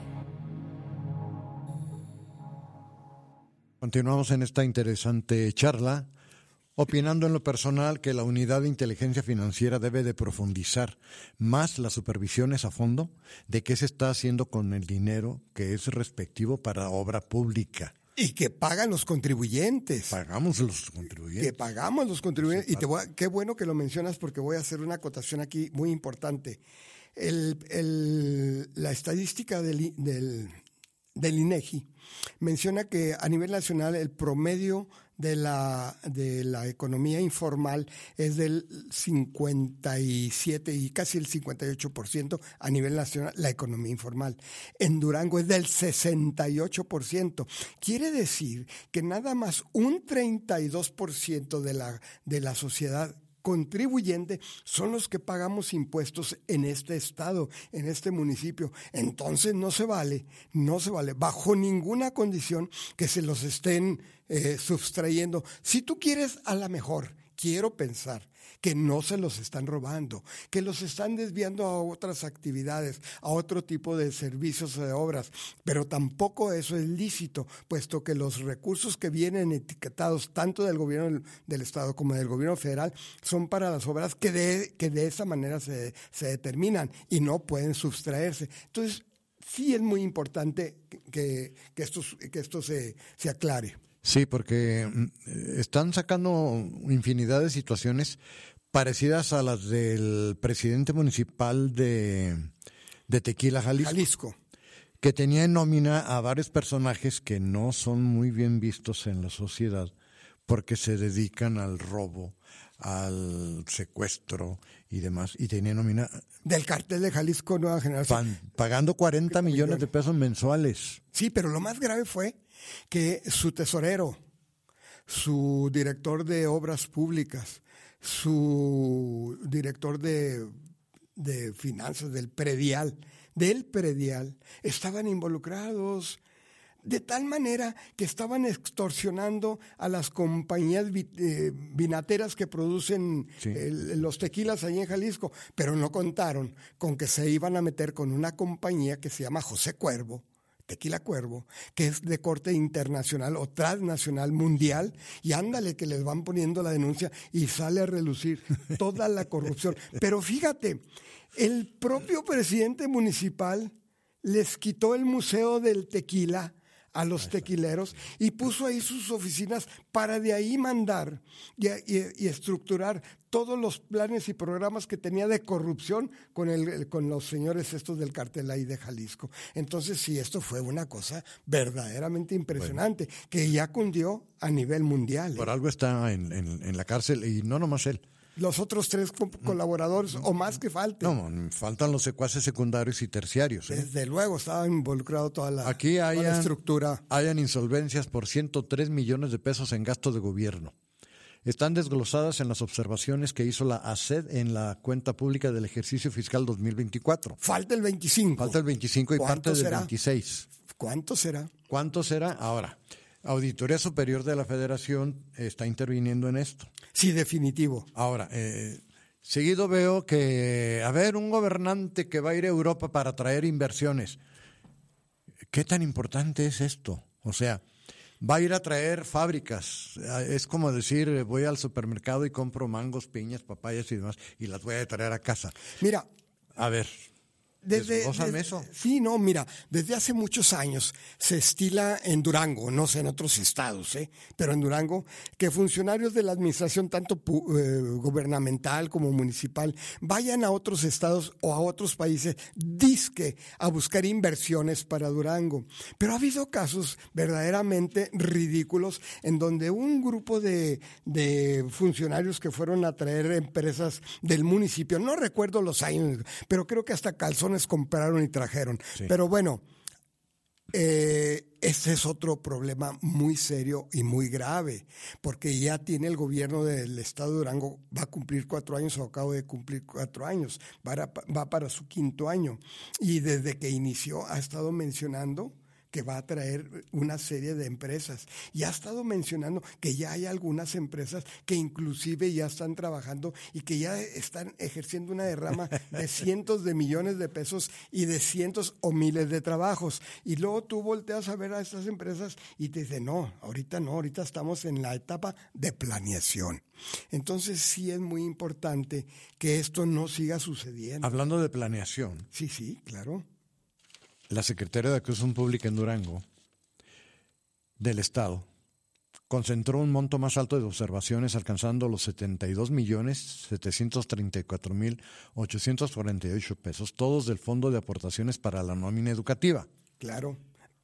Continuamos en esta interesante charla, opinando en lo personal que la unidad de inteligencia financiera debe de profundizar más las supervisiones a fondo de qué se está haciendo con el dinero que es respectivo para obra pública. Y que pagan los contribuyentes. Pagamos los contribuyentes. Que pagamos los contribuyentes. Sí, y te voy a, qué bueno que lo mencionas porque voy a hacer una acotación aquí muy importante. El, el, la estadística del, del, del INEGI menciona que a nivel nacional el promedio de la de la economía informal es del cincuenta y siete y casi el cincuenta y ocho por ciento a nivel nacional, la economía informal. En Durango es del sesenta y ocho por ciento. Quiere decir que nada más un treinta y dos por ciento de la de la sociedad contribuyente son los que pagamos impuestos en este estado, en este municipio. Entonces no se vale, no se vale, bajo ninguna condición que se los estén eh, sustrayendo. Si tú quieres, a la mejor, quiero pensar que no se los están robando, que los están desviando a otras actividades, a otro tipo de servicios o de obras, pero tampoco eso es lícito, puesto que los recursos que vienen etiquetados tanto del gobierno del Estado como del gobierno federal son para las obras que de, que de esa manera se, se determinan y no pueden sustraerse. Entonces, sí es muy importante que, que esto, que esto se, se aclare. Sí, porque están sacando infinidad de situaciones parecidas a las del presidente municipal de, de Tequila, Jalisco, Jalisco, que tenía en nómina a varios personajes que no son muy bien vistos en la sociedad porque se dedican al robo, al secuestro y demás, y tenía nómina del cartel de Jalisco Nueva Generación, pan, pagando cuarenta millones de pesos mensuales. Sí, pero lo más grave fue que su tesorero, su director de obras públicas, su director de, de finanzas del predial, del predial, estaban involucrados de tal manera que estaban extorsionando a las compañías eh, vinateras que producen sí. el, los tequilas allí en Jalisco, pero no contaron con que se iban a meter con una compañía que se llama José Cuervo, Tequila Cuervo, que es de corte internacional o transnacional mundial, y ándale que les van poniendo la denuncia y sale a relucir toda la corrupción. Pero fíjate, el propio presidente municipal les quitó el Museo del Tequila a los tequileros y puso ahí sus oficinas para de ahí mandar y, y, y estructurar todos los planes y programas que tenía de corrupción con, el, con los señores estos del cartel ahí de Jalisco. Entonces sí, esto fue una cosa verdaderamente impresionante, bueno, que ya cundió a nivel mundial. Por ¿eh? algo está en, en, en la cárcel, y no nomás él. Los otros tres co- colaboradores o más que falten. No, faltan los secuaces secundarios y terciarios. ¿eh? Desde luego estaba involucrado toda la, Aquí hayan, toda la estructura. Hayan insolvencias por ciento tres millones de pesos en gasto de gobierno. Están desglosadas en las observaciones que hizo la A C E D en la cuenta pública del ejercicio fiscal dos mil veinticuatro. Falta el veinticinco. Falta el veinticinco y parte del veintiséis. ¿Cuánto será? ¿Cuánto será? Ahora, Auditoría Superior de la Federación está interviniendo en esto. Sí, definitivo. Ahora, eh, seguido veo que, a ver, un gobernante que va a ir a Europa para traer inversiones. ¿Qué tan importante es esto? O sea, va a ir a traer fábricas. Es como decir, voy al supermercado y compro mangos, piñas, papayas y demás, y las voy a traer a casa. Mira. A ver. Desde, desde, eso? Sí, no, mira, desde hace muchos años se estila en Durango, no sé en otros estados, ¿eh? pero en Durango, que funcionarios de la administración, tanto eh, gubernamental como municipal, vayan a otros estados o a otros países, disque, a buscar inversiones para Durango. Pero ha habido casos verdaderamente ridículos en donde un grupo de, de funcionarios que fueron a traer empresas del municipio, no recuerdo los años, pero creo que hasta calzones compraron y trajeron. Sí. Pero bueno, eh, ese es otro problema muy serio y muy grave, porque ya tiene el gobierno del estado de Durango, va a cumplir cuatro años o acabo de cumplir cuatro años, va, a, va para su quinto año. Y desde que inició ha estado mencionando que va a traer una serie de empresas. Y ha estado mencionando que ya hay algunas empresas que inclusive ya están trabajando y que ya están ejerciendo una derrama de cientos de millones de pesos y de cientos o miles de trabajos. Y luego tú volteas a ver a estas empresas y te dicen, no, ahorita no, ahorita estamos en la etapa de planeación. Entonces sí es muy importante que esto no siga sucediendo. Hablando de planeación. Sí, sí, claro. La Secretaría de Educación Pública en Durango, del Estado, concentró un monto más alto de observaciones, alcanzando los setenta y dos millones setecientos treinta y cuatro mil ochocientos cuarenta y ocho pesos, todos del Fondo de Aportaciones para la Nómina Educativa. Claro.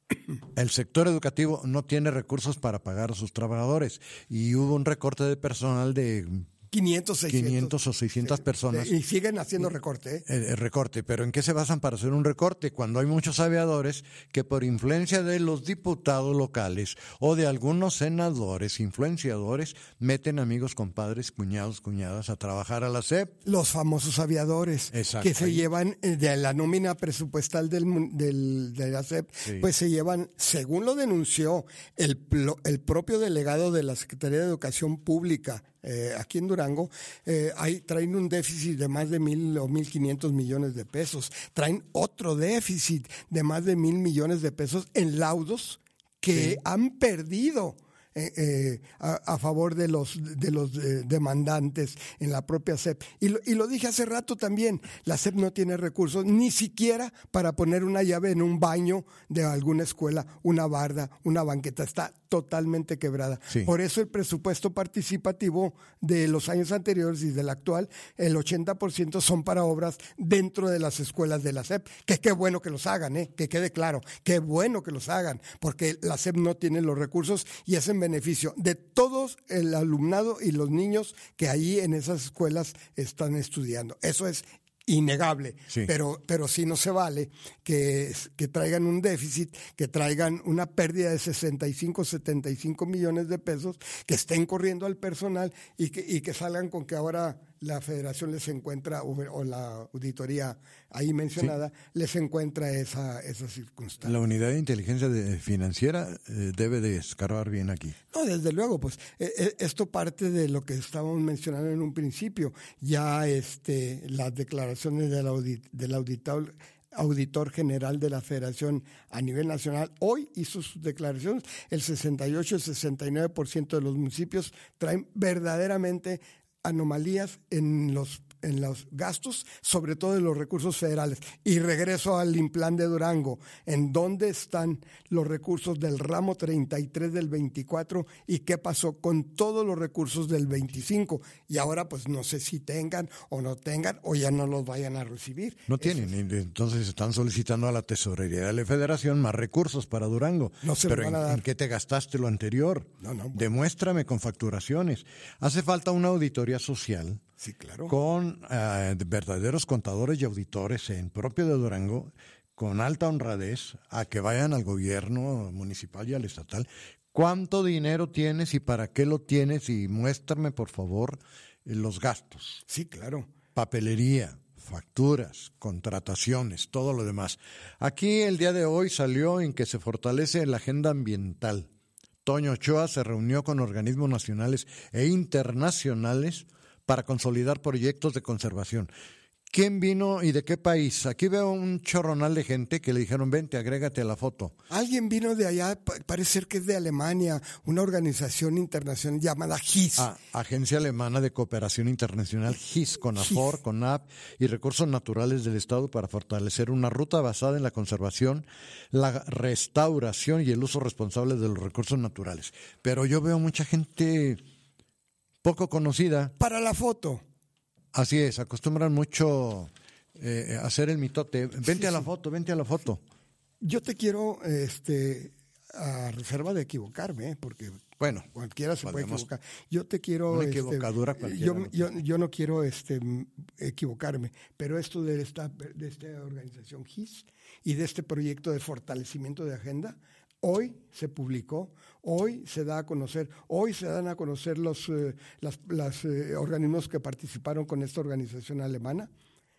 El sector educativo no tiene recursos para pagar a sus trabajadores y hubo un recorte de personal de quinientos, seiscientos, quinientos o seiscientas personas. Y siguen haciendo recorte. ¿eh? El, el recorte, pero ¿en qué se basan para hacer un recorte? Cuando hay muchos aviadores que por influencia de los diputados locales o de algunos senadores, influenciadores, meten amigos, compadres, cuñados, cuñadas a trabajar a la S E P. Los famosos aviadores. Exacto. Que se llevan de la nómina presupuestal del, del, de la S E P, sí. Pues se llevan, según lo denunció el, el propio delegado de la Secretaría de Educación Pública, Eh, aquí en Durango, eh, hay, traen un déficit de más de mil o mil quinientos millones de pesos. Traen otro déficit de más de mil millones de pesos en laudos que sí. han perdido eh, eh, a, a favor de los, de los eh, demandantes en la propia S E P. Y lo, y lo dije hace rato también, la S E P no tiene recursos ni siquiera para poner una llave en un baño de alguna escuela, una barda, una banqueta. Está totalmente quebrada. Sí. Por eso el presupuesto participativo de los años anteriores y del actual, el ochenta por ciento son para obras dentro de las escuelas de la S E P. Que qué bueno que los hagan, ¿eh? Que quede claro, qué bueno que los hagan, porque la S E P no tiene los recursos y es en beneficio de todos el alumnado y los niños que ahí en esas escuelas están estudiando. Eso es innegable, sí. pero, pero sí no se vale que, que traigan un déficit, que traigan una pérdida de sesenta y cinco, setenta y cinco millones de pesos, que estén corriendo al personal y que, y que salgan con que ahora la federación les encuentra, o, o la auditoría ahí mencionada, sí. les encuentra esa, esa circunstancia. La unidad de inteligencia de, financiera eh, debe de escarbar bien aquí. No, desde luego, pues eh, esto parte de lo que estábamos mencionando en un principio, ya este, las declaraciones del, audit, del auditor auditor general de la Federación a nivel nacional hoy hizo sus declaraciones, el sesenta y ocho, sesenta y nueve por ciento de los municipios traen verdaderamente anomalías en los en los gastos, sobre todo en los recursos federales. Y regreso al Implan de Durango, en dónde están los recursos del ramo treinta y tres del veinticuatro y qué pasó con todos los recursos del veinticinco. Y ahora pues no sé si tengan o no tengan o ya no los vayan a recibir. No tienen, es. Entonces están solicitando a la Tesorería de la Federación más recursos para Durango. No se Pero van a ¿en, dar. ¿en qué te gastaste lo anterior? No, no, bueno. Demuéstrame con facturaciones. Hace falta una auditoría social. Sí, claro. Con uh, verdaderos contadores y auditores en propio de Durango, con alta honradez, a que vayan al gobierno municipal y al estatal. ¿Cuánto dinero tienes y para qué lo tienes? Y muéstrame, por favor, los gastos. Sí, claro. Papelería, facturas, contrataciones, todo lo demás. Aquí el día de hoy salió en que se fortalece la agenda ambiental. Toño Ochoa se reunió con organismos nacionales e internacionales para consolidar proyectos de conservación. ¿Quién vino y de qué país? Aquí veo un chorronal de gente que le dijeron, vente, agrégate a la foto. Alguien vino de allá, parece ser que es de Alemania, una organización internacional llamada G I S. Ah, Agencia Alemana de Cooperación Internacional, G I S, con AFOR, con A P y Recursos Naturales del Estado para fortalecer una ruta basada en la conservación, la restauración y el uso responsable de los recursos naturales. Pero yo veo mucha gente poco conocida. Para la foto. Así es, acostumbran mucho eh, a hacer el mitote. Vente sí, a la sí. foto, vente a la foto. Yo te quiero, este, a reserva de equivocarme, ¿eh? Porque bueno, cualquiera se puede equivocar. Yo te quiero, una equivocadura este, cualquiera. Yo, yo, yo no quiero este, equivocarme, pero esto de esta, de esta organización G I S y de este proyecto de fortalecimiento de agenda, hoy se publicó, hoy se da a conocer, hoy se dan a conocer los eh, las, las eh, organismos que participaron con esta organización alemana,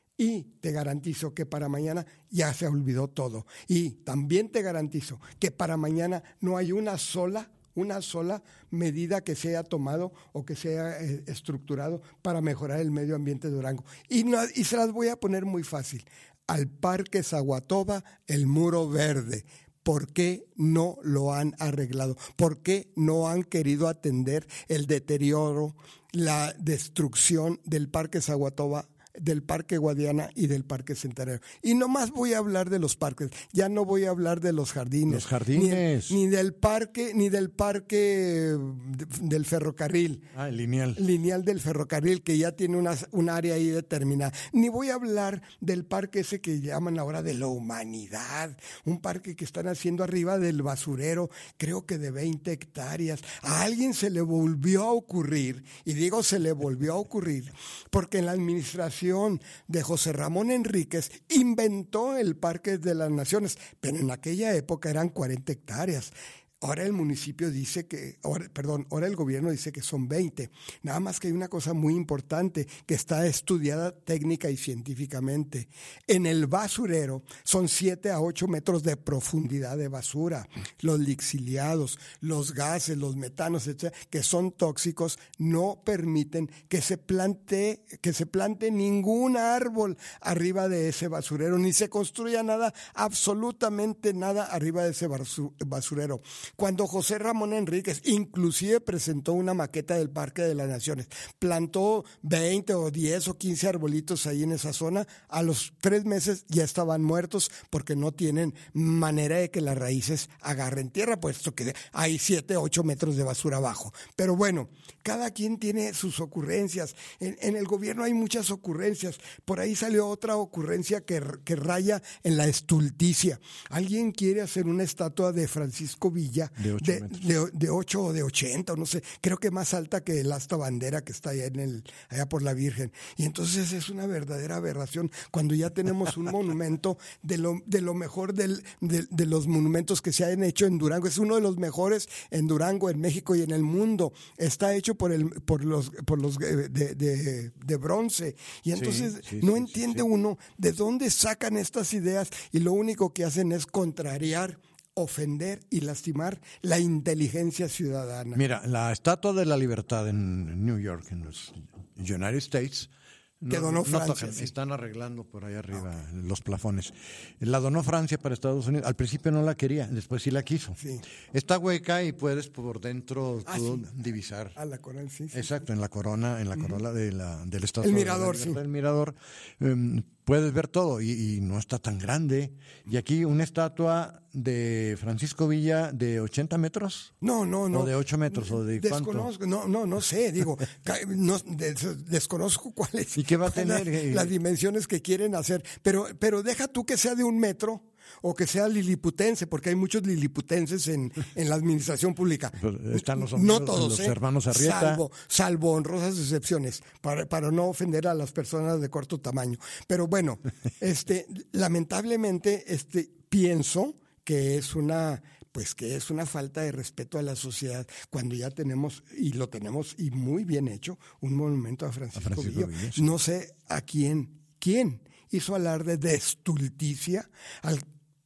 y te garantizo que para mañana ya se olvidó todo. Y también te garantizo que para mañana no hay una sola, una sola medida que se haya tomado o que se haya eh, estructurado para mejorar el medio ambiente de Durango. Y, no, y se las voy a poner muy fácil. Al Parque Zaguatoba, el muro verde. ¿Por qué no lo han arreglado? ¿Por qué no han querido atender el deterioro, la destrucción del Parque Zaguatoba, del Parque Guadiana y del Parque Centenario? Y nomás voy a hablar de los parques, ya no voy a hablar de los jardines. Los jardines. Ni, ni del parque, ni del parque del ferrocarril. Ah, el lineal. Lineal del ferrocarril, que ya tiene una, un área ahí determinada. Ni voy a hablar del parque ese que llaman ahora de la humanidad, un parque que están haciendo arriba del basurero, creo que de veinte hectáreas. A alguien se le volvió a ocurrir, y digo se le volvió a ocurrir, porque en la administración de José Ramón Enríquez inventó el Parque de las Naciones, pero en aquella época eran cuarenta hectáreas. Ahora el municipio dice que, ahora, perdón, ahora el gobierno dice que son veinte. Nada más que hay una cosa muy importante que está estudiada técnica y científicamente. En el basurero son siete a ocho metros de profundidad de basura. Los lixiviados, los gases, los metanos, etcétera, que son tóxicos, no permiten que se plante, que se plante ningún árbol arriba de ese basurero, ni se construya nada, absolutamente nada arriba de ese basurero. Cuando José Ramón Enríquez inclusive presentó una maqueta del Parque de las Naciones, plantó veinte o diez o quince arbolitos ahí en esa zona, a los tres meses ya estaban muertos porque no tienen manera de que las raíces agarren tierra, puesto que hay siete o ocho metros de basura abajo. Pero bueno, cada quien tiene sus ocurrencias. En, en el gobierno hay muchas ocurrencias. Por ahí salió otra ocurrencia que, que raya en la estulticia. Alguien quiere hacer una estatua de Francisco Villa de ocho, de, de, de ocho o de ochenta, no sé, creo que más alta que el asta bandera que está allá, en el, allá por la Virgen. Y entonces es una verdadera aberración cuando ya tenemos un monumento de lo, de lo mejor del, de, de los monumentos que se han hecho en Durango. Es uno de los mejores en Durango, en México y en el mundo. Está hecho por el por los por los de, de, de bronce. Y entonces sí, sí, no sí, entiende sí, sí. uno de dónde sacan estas ideas, y lo único que hacen es contrariar, ofender y lastimar la inteligencia ciudadana. Mira, la Estatua de la Libertad en New York, en los United States, que no, donó Francia. No tocan, sí. Están arreglando por ahí arriba okay. los plafones. La donó Francia para Estados Unidos. Al principio no la quería, después sí la quiso. Sí. Está hueca y puedes por dentro ah, tú sí. divisar. A la corona, sí, sí. Exacto, en la corona, en la uh-huh. corona de la, del Estatua. El mirador, de la sí. El mirador. Um, puedes ver todo y, y no está tan grande. Y aquí una estatua de Francisco Villa de ochenta metros. No, no, no. O de ocho metros o de Desconozco, cuánto. no, no, no sé, digo, no, des, desconozco cuáles. ¿Y qué va a tener? La, las dimensiones que quieren hacer, pero, pero deja tú que sea de un metro o que sea liliputense, porque hay muchos liliputenses en, en la administración pública. Están los, amigos, no todos, los ¿eh? hermanos Arrieta. Salvo, salvo honrosas excepciones, para, para no ofender a las personas de corto tamaño. Pero bueno, este, lamentablemente este, pienso que es una... pues que es una falta de respeto a la sociedad cuando ya tenemos, y lo tenemos, y muy bien hecho, un monumento a Francisco, a Francisco Villa. Villa sí. No sé a quién, quién hizo alarde de estulticia al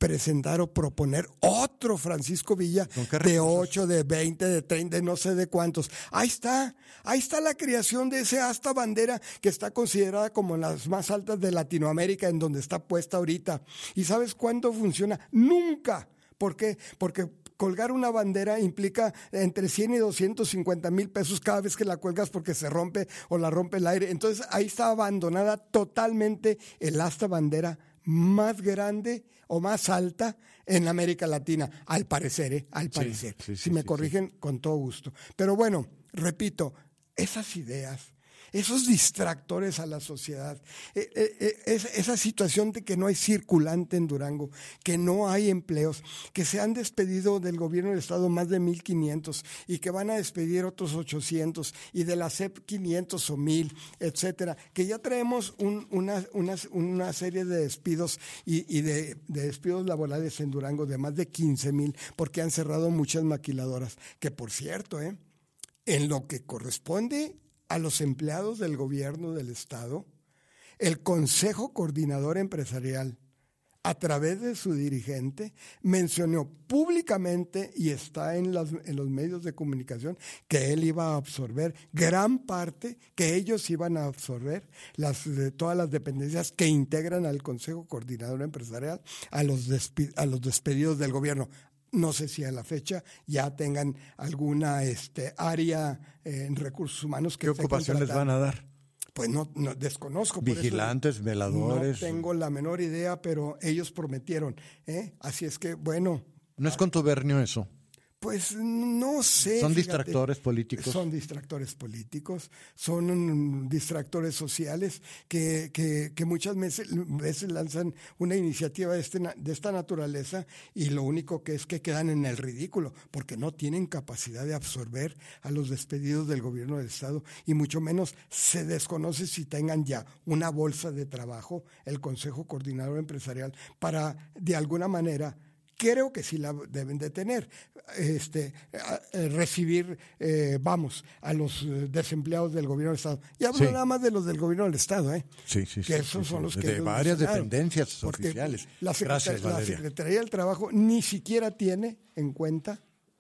presentar o proponer otro Francisco Villa de ocho, de veinte, de treinta, de no sé de cuántos. Ahí está, ahí está la creación de ese asta bandera que está considerada como las más altas de Latinoamérica, en donde está puesta ahorita. ¿Y sabes cuándo funciona? Nunca. ¿Por qué? Porque colgar una bandera implica entre cien y doscientos cincuenta mil pesos cada vez que la cuelgas porque se rompe o la rompe el aire. Entonces ahí está abandonada totalmente el asta bandera más grande o más alta en América Latina, al parecer, ¿eh? Al parecer. Sí, sí, sí, si me sí, corrigen, sí. Con todo gusto. Pero bueno, repito, esas ideas, esos distractores a la sociedad, eh, eh, eh, esa situación de que no hay circulante en Durango, que no hay empleos, que se han despedido del gobierno del estado más de mil quinientos y que van a despedir otros ochocientos y de la C E P quinientos o mil, etcétera, que ya traemos un, una, una, una serie de despidos y, y de, de despidos laborales en Durango de más de quince mil porque han cerrado muchas maquiladoras, que por cierto, eh, en lo que corresponde a los empleados del gobierno del estado, el Consejo Coordinador Empresarial, a través de su dirigente, mencionó públicamente, y está en, las, en los medios de comunicación, que él iba a absorber gran parte, que ellos iban a absorber las, de todas las dependencias que integran al Consejo Coordinador Empresarial a los, despi- a los despedidos del gobierno. No sé si a la fecha ya tengan alguna este, área eh, en recursos humanos que... ¿Qué ocupación les van a dar? Pues no, no desconozco. Vigilantes, por eso veladores. No tengo la menor idea, pero ellos prometieron. ¿eh? Así es que, bueno... ¿No es contubernio eso? Pues no sé. ¿Son fíjate, distractores políticos? Son distractores políticos, son um, distractores sociales que, que, que muchas veces, veces lanzan una iniciativa de, este, de esta naturaleza y lo único que es que quedan en el ridículo porque no tienen capacidad de absorber a los despedidos del gobierno del estado y mucho menos se desconoce si tengan ya una bolsa de trabajo, el Consejo Coordinador Empresarial, para de alguna manera... Creo que sí la deben de tener, este, a, a recibir, eh, vamos, a los desempleados del gobierno del estado. Y hablo sí. nada más de los del gobierno del estado, ¿eh? Sí, sí, que sí. esos sí, son sí. los que... De varias dependencias porque oficiales. La Secretaría, Gracias, la Secretaría del Trabajo ni siquiera tiene en cuenta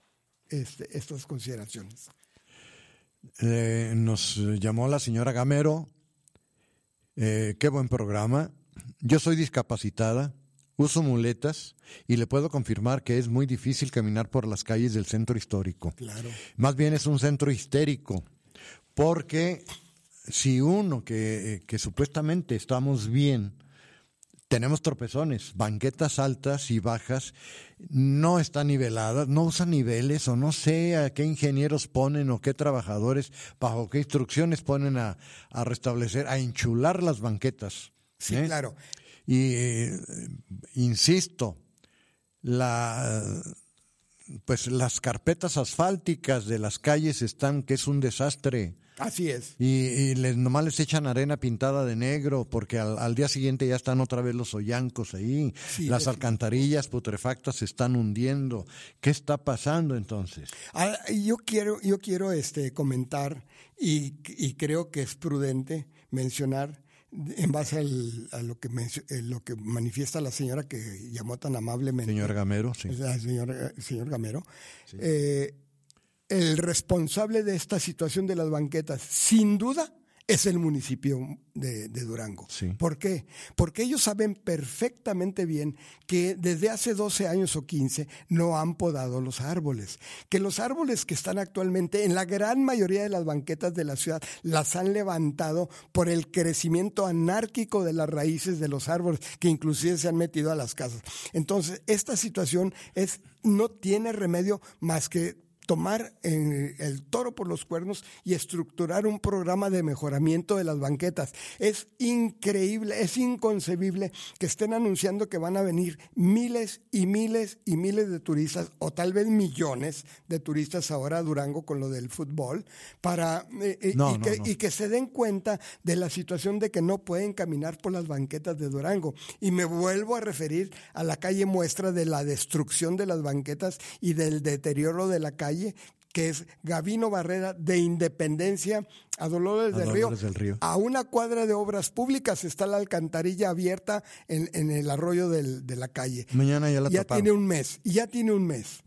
este, estas consideraciones. Eh, nos llamó la señora Gamero. Eh, qué buen programa. Yo soy discapacitada. Uso muletas y le puedo confirmar que es muy difícil caminar por las calles del centro histórico. Claro. Más bien es un centro histérico, porque si uno que, que supuestamente estamos bien, tenemos tropezones, banquetas altas y bajas, no están niveladas, no usan niveles o no sé a qué ingenieros ponen o qué trabajadores, bajo qué instrucciones ponen a, a restablecer, a enchular las banquetas. Sí, ¿eh? claro. Y eh, insisto, la, pues las carpetas asfálticas de las calles están, que es un desastre. Así es. Y, y les, nomás les echan arena pintada de negro, porque al, al día siguiente ya están otra vez los hoyancos ahí. Sí, las alcantarillas putrefactas se están hundiendo. ¿Qué está pasando entonces? Ah, yo quiero, yo quiero este, comentar, y, y creo que es prudente mencionar, en base al, a lo que, me, lo que manifiesta la señora que llamó tan amablemente. Señor Gamero, sí. El señor, señor Gamero. Sí. Eh, el responsable de esta situación de las banquetas, sin duda, es el municipio de, de Durango. Sí. ¿Por qué? Porque ellos saben perfectamente bien que desde hace doce años o quince no han podado los árboles. Que los árboles que están actualmente en la gran mayoría de las banquetas de la ciudad las han levantado por el crecimiento anárquico de las raíces de los árboles, que inclusive se han metido a las casas. Entonces, esta situación es, no tiene remedio más que tomar eh, el toro por los cuernos y estructurar un programa de mejoramiento de las banquetas. Es increíble, es inconcebible que estén anunciando que van a venir miles y miles y miles de turistas, o tal vez millones de turistas ahora a Durango con lo del fútbol, para eh, no, y, no, que, no. y que se den cuenta de la situación de que no pueden caminar por las banquetas de Durango. Y me vuelvo a referir a la calle muestra de la destrucción de las banquetas y del deterioro de la calle, que es Gavino Barrera de Independencia a Dolores, a del, Dolores Río. del Río. A una cuadra de obras públicas está la alcantarilla abierta en, en el arroyo del, de la calle. Mañana ya la Ya taparon. tiene un mes, y ya tiene un mes.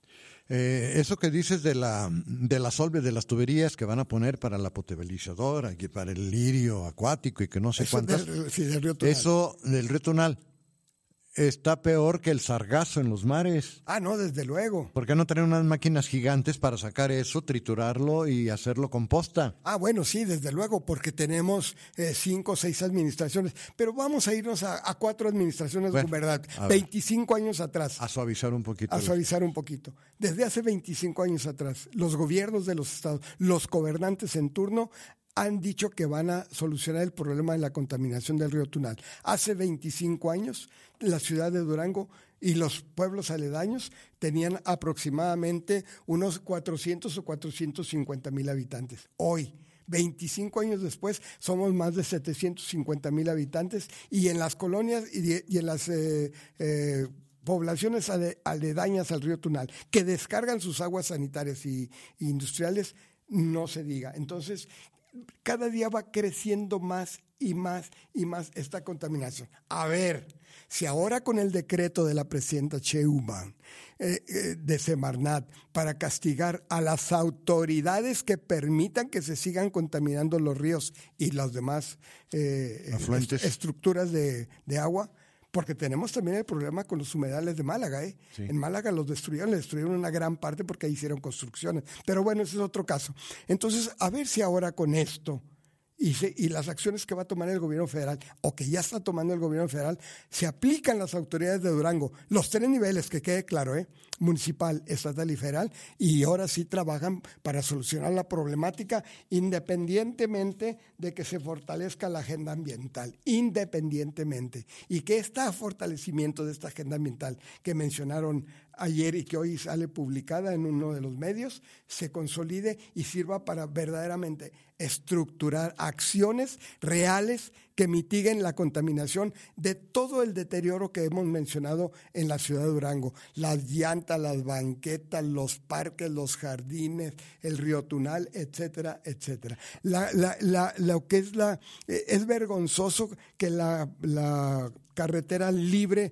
Eh, eso que dices de la de la solve, de las tuberías que van a poner para la potabilizadora, y para el lirio acuático y que no sé Eso cuántas. del, sí, del río Tunal. Eso del río Tunal está peor que el sargazo en los mares. Ah, no, desde luego. ¿Por qué no tener unas máquinas gigantes para sacar eso, triturarlo y hacerlo composta? Ah, bueno, sí, desde luego, porque tenemos eh, cinco o seis administraciones, pero vamos a irnos a, a cuatro administraciones, Bueno, ¿verdad? a ver. veinticinco años atrás. A suavizar un poquito. A suavizar un poquito. Desde hace veinticinco años atrás, los gobiernos de los estados, los gobernantes en turno, han dicho que van a solucionar el problema de la contaminación del río Tunal. Hace veinticinco años, la ciudad de Durango y los pueblos aledaños tenían aproximadamente unos cuatrocientos o cuatrocientos cincuenta mil habitantes. Hoy, veinticinco años después, somos más de setecientos cincuenta mil habitantes, y en las colonias y, de, y en las eh, eh, poblaciones aledañas al río Tunal, que descargan sus aguas sanitarias y, y industriales, no se diga. Entonces, cada día va creciendo más y más y más esta contaminación. A ver, si ahora con el decreto de la presidenta Sheinbaum eh, eh, de Semarnat para castigar a las autoridades que permitan que se sigan contaminando los ríos y las demás eh, afluentes, est- estructuras de, de agua, porque tenemos también el problema con los humedales de Málaga. ¿eh? Sí. En Málaga los destruyeron, le destruyeron una gran parte porque ahí hicieron construcciones. Pero bueno, ese es otro caso. Entonces, a ver si ahora con esto y, se, y las acciones que va a tomar el gobierno federal, o que ya está tomando el gobierno federal, se aplican las autoridades de Durango. Los tres niveles, que quede claro, ¿eh? municipal, estatal y federal, y ahora sí trabajan para solucionar la problemática independientemente de que se fortalezca la agenda ambiental, independientemente. Y que este fortalecimiento de esta agenda ambiental que mencionaron ayer y que hoy sale publicada en uno de los medios, se consolide y sirva para verdaderamente estructurar acciones reales que mitiguen la contaminación de todo el deterioro que hemos mencionado en la ciudad de Durango. Las llantas, las banquetas, los parques, los jardines, el río Tunal, etcétera, etcétera. La, la, la, lo que es la, es vergonzoso que la, la carretera libre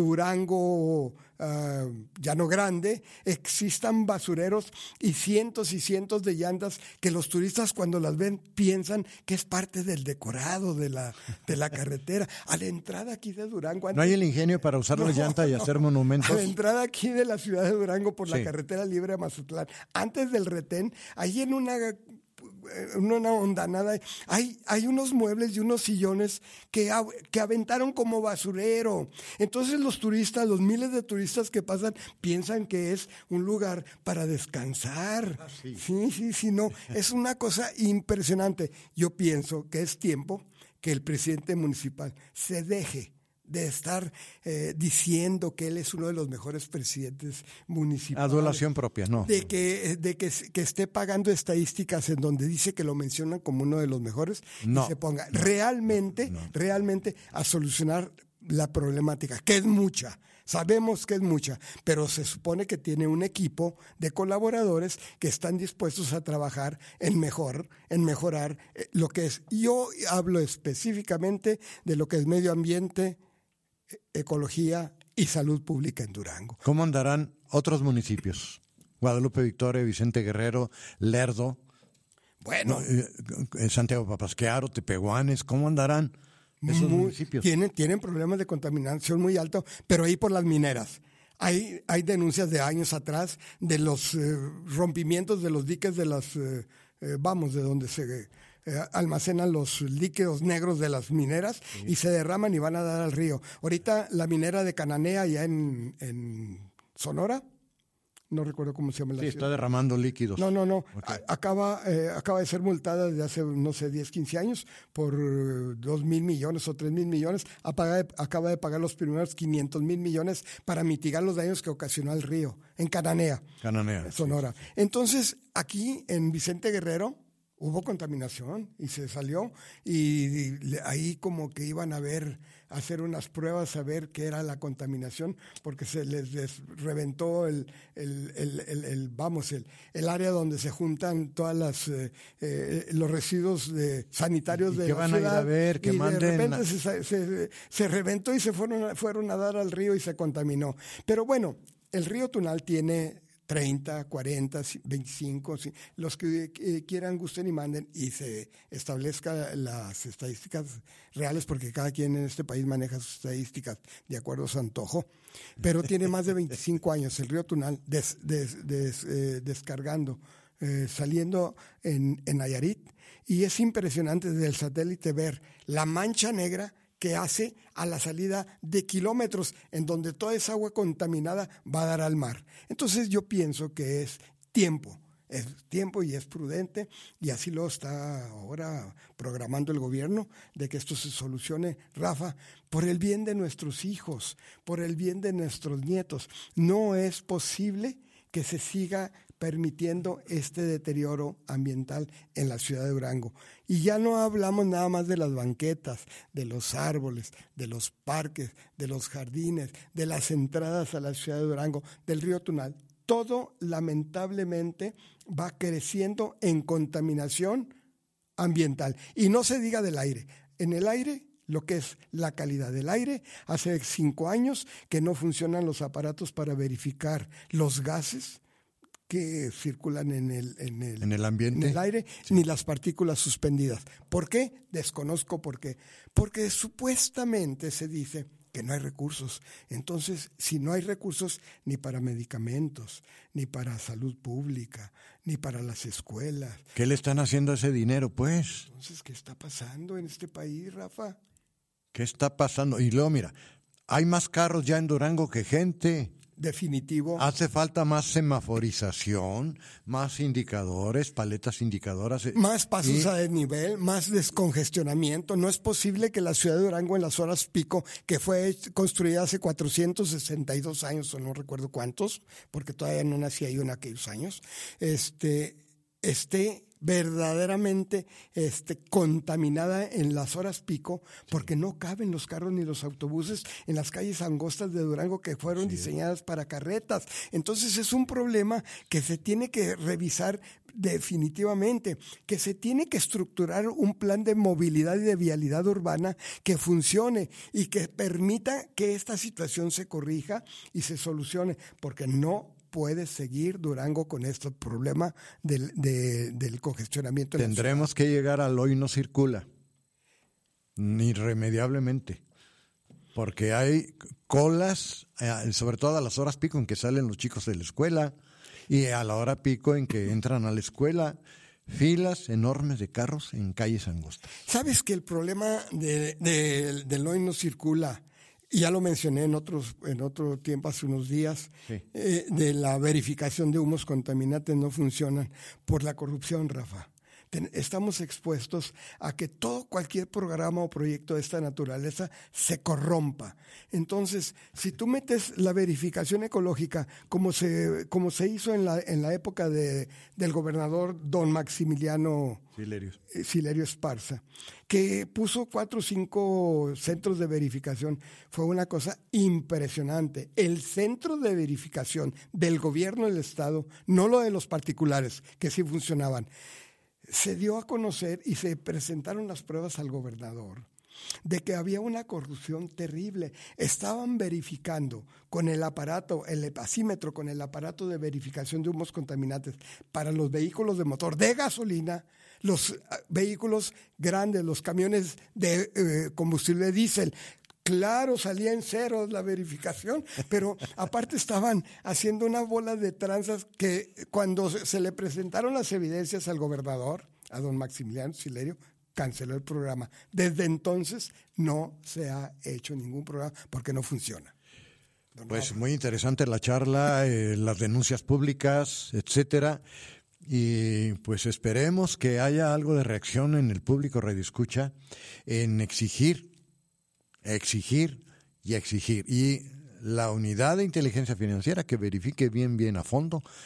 Durango uh, Llano Grande existan basureros y cientos y cientos de llantas que los turistas cuando las ven piensan que es parte del decorado de la, de la carretera. A la entrada aquí de Durango... Antes, ¿no hay el ingenio para usar no, la llanta y no, hacer monumentos? A la entrada aquí de la ciudad de Durango por sí. la carretera libre a Mazatlán, antes del retén, ahí en una... una hondanada, hay, hay unos muebles y unos sillones que, que aventaron como basurero. Entonces los turistas, los miles de turistas que pasan, piensan que es un lugar para descansar. Ah, sí. sí, sí, sí, no. Es una cosa impresionante. Yo pienso que es tiempo que el presidente municipal se deje de estar eh, diciendo que él es uno de los mejores presidentes municipales. Adulación propia, no. De que, de que, que esté pagando estadísticas en donde dice que lo mencionan como uno de los mejores, no. y se ponga realmente, no, no. realmente a solucionar la problemática, que es mucha. Sabemos que es mucha, pero se supone que tiene un equipo de colaboradores que están dispuestos a trabajar en mejor, en mejorar eh, lo que es. Yo hablo específicamente de lo que es medio ambiente, ecología y salud pública en Durango. ¿Cómo andarán otros municipios? Guadalupe Victoria, Vicente Guerrero, Lerdo, bueno, no, Santiago Papasquiaro, Tepehuanes, ¿cómo andarán esos muy, municipios? Tienen, tienen problemas de contaminación muy altos, pero ahí por las mineras. Hay, hay denuncias de años atrás de los eh, rompimientos de los diques de las, eh, eh, vamos, de donde se... Eh, almacenan los líquidos negros de las mineras, sí, y se derraman y van a dar al río. Ahorita la minera de Cananea, ya en, en Sonora, no recuerdo cómo se llama la sí, ciudad. Está derramando líquidos. No, no, no. Okay. A, acaba, eh, acaba de ser multada desde hace, no sé, diez, quince años por dos mil millones o tres mil millones. Apaga, acaba de pagar los primeros quinientos mil millones para mitigar los daños que ocasionó al río, en Cananea, Cananea, Sonora. Sí. Entonces, aquí en Vicente Guerrero, hubo contaminación y se salió y ahí como que iban a ver, a hacer unas pruebas a ver qué era la contaminación, porque se les, les reventó el, el, el, el, el vamos, el, el área donde se juntan todas las eh, eh, los residuos de, sanitarios de la ciudad. ¿Y qué van a ir a ver? Que manden... de repente se, se, se reventó y se fueron, fueron a dar al río y se contaminó. Pero bueno, el río Tunal tiene treinta, cuarenta, veinticinco, los que eh, quieran, gusten y manden, y se establezca las estadísticas reales, porque cada quien en este país maneja sus estadísticas de acuerdo a su antojo, pero tiene más de veinticinco años el río Tunal des, des, des, eh, descargando, eh, saliendo en, en Nayarit, y es impresionante desde el satélite ver la mancha negra que hace a la salida de kilómetros, en donde toda esa agua contaminada va a dar al mar. Entonces yo pienso que es tiempo, es tiempo y es prudente, y así lo está ahora programando el gobierno, de que esto se solucione, Rafa, por el bien de nuestros hijos, por el bien de nuestros nietos. No es posible que se siga permitiendo este deterioro ambiental en la ciudad de Durango. Y ya no hablamos nada más de las banquetas, de los árboles, de los parques, de los jardines, de las entradas a la ciudad de Durango, del río Tunal. Todo lamentablemente va creciendo en contaminación ambiental. Y no se diga del aire. En el aire, lo que es la calidad del aire, hace cinco años que no funcionan los aparatos para verificar los gases que circulan en el, en el, en el ambiente, en el aire, sí, ni las partículas suspendidas. ¿Por qué? Desconozco por qué. Porque supuestamente se dice que no hay recursos. Entonces, si no hay recursos ni para medicamentos, ni para salud pública, ni para las escuelas. ¿Qué le están haciendo a ese dinero, pues? Entonces, ¿qué está pasando en este país, Rafa? ¿Qué está pasando? Y luego, mira, hay más carros ya en Durango que gente. Definitivo. Hace falta más semaforización, más indicadores, paletas indicadoras. Más pasos y... a desnivel, más descongestionamiento. No es posible que la ciudad de Durango en las horas pico, que fue construida hace cuatrocientos sesenta y dos años, o no recuerdo cuántos, porque todavía no nací yo en aquellos años, este, esté verdaderamente este, contaminada en las horas pico, porque sí, no caben los carros ni los autobuses en las calles angostas de Durango que fueron sí. diseñadas para carretas. Entonces es un problema que se tiene que revisar definitivamente, que se tiene que estructurar un plan de movilidad y de vialidad urbana que funcione y que permita que esta situación se corrija y se solucione, porque no puede seguir Durango con este problema del, de, del congestionamiento. Tendremos que llegar al hoy no circula, irremediablemente, porque hay colas, sobre todo a las horas pico en que salen los chicos de la escuela y a la hora pico en que entran a la escuela, filas enormes de carros en calles angostas. ¿Sabes que el problema de, de, del hoy no circula, y ya lo mencioné en otros en otro tiempo, hace unos días, sí. eh, de la verificación de humos contaminantes no funcionan por la corrupción, Rafa? Ten, estamos expuestos a que todo, cualquier programa o proyecto de esta naturaleza se corrompa. Entonces, si tú metes la verificación ecológica, como se como se hizo en la en la época de del gobernador don Maximiliano Silerio, eh, Silerio Esparza, que puso cuatro o cinco centros de verificación, fue una cosa impresionante. El centro de verificación del gobierno del Estado, no lo de los particulares, que sí funcionaban, se dio a conocer y se presentaron las pruebas al gobernador de que había una corrupción terrible. Estaban verificando con el aparato, el epacímetro, con el aparato de verificación de humos contaminantes para los vehículos de motor de gasolina, los uh, vehículos grandes, los camiones de uh, combustible diésel. Claro, salía en cero la verificación, pero aparte estaban haciendo una bola de tranzas que cuando se le presentaron las evidencias al gobernador, a don Maximiliano Silerio, canceló el programa. Desde entonces no se ha hecho ningún programa porque no funciona. Don pues Rafa. Muy interesante la charla, eh, las denuncias públicas, etcétera. Y pues esperemos que haya algo de reacción en el público radioescucha en exigir exigir y exigir. Y la unidad de inteligencia financiera que verifique bien, bien a fondo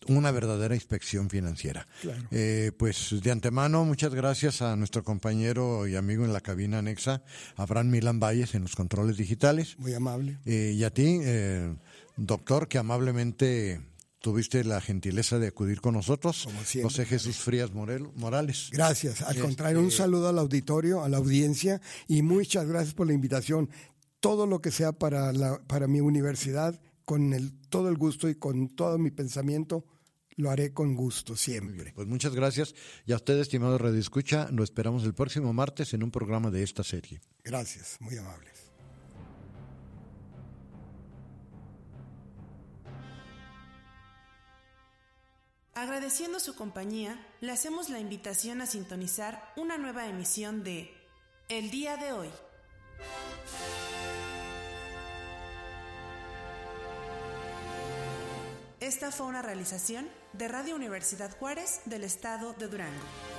una verdadera inspección financiera. Claro. Eh, pues de antemano, muchas gracias a nuestro compañero y amigo en la cabina anexa, Abraham Milán Valles, en los controles digitales. Muy amable. Eh, y a ti, eh, doctor, que amablemente tuviste la gentileza de acudir con nosotros, José Jesús Frías Morel, Morales. Gracias, al este... contrario, un saludo al auditorio, a la audiencia, y muchas gracias por la invitación. Todo lo que sea para, la, para mi universidad, con el, todo el gusto y con todo mi pensamiento, lo haré con gusto siempre. Pues muchas gracias, y a usted, estimado Radio Escucha, lo esperamos el próximo martes en un programa de esta serie. Gracias, muy amables. Agradeciendo su compañía, le hacemos la invitación a sintonizar una nueva emisión de El Día de Hoy. Esta fue una realización de Radio Universidad Juárez del Estado de Durango.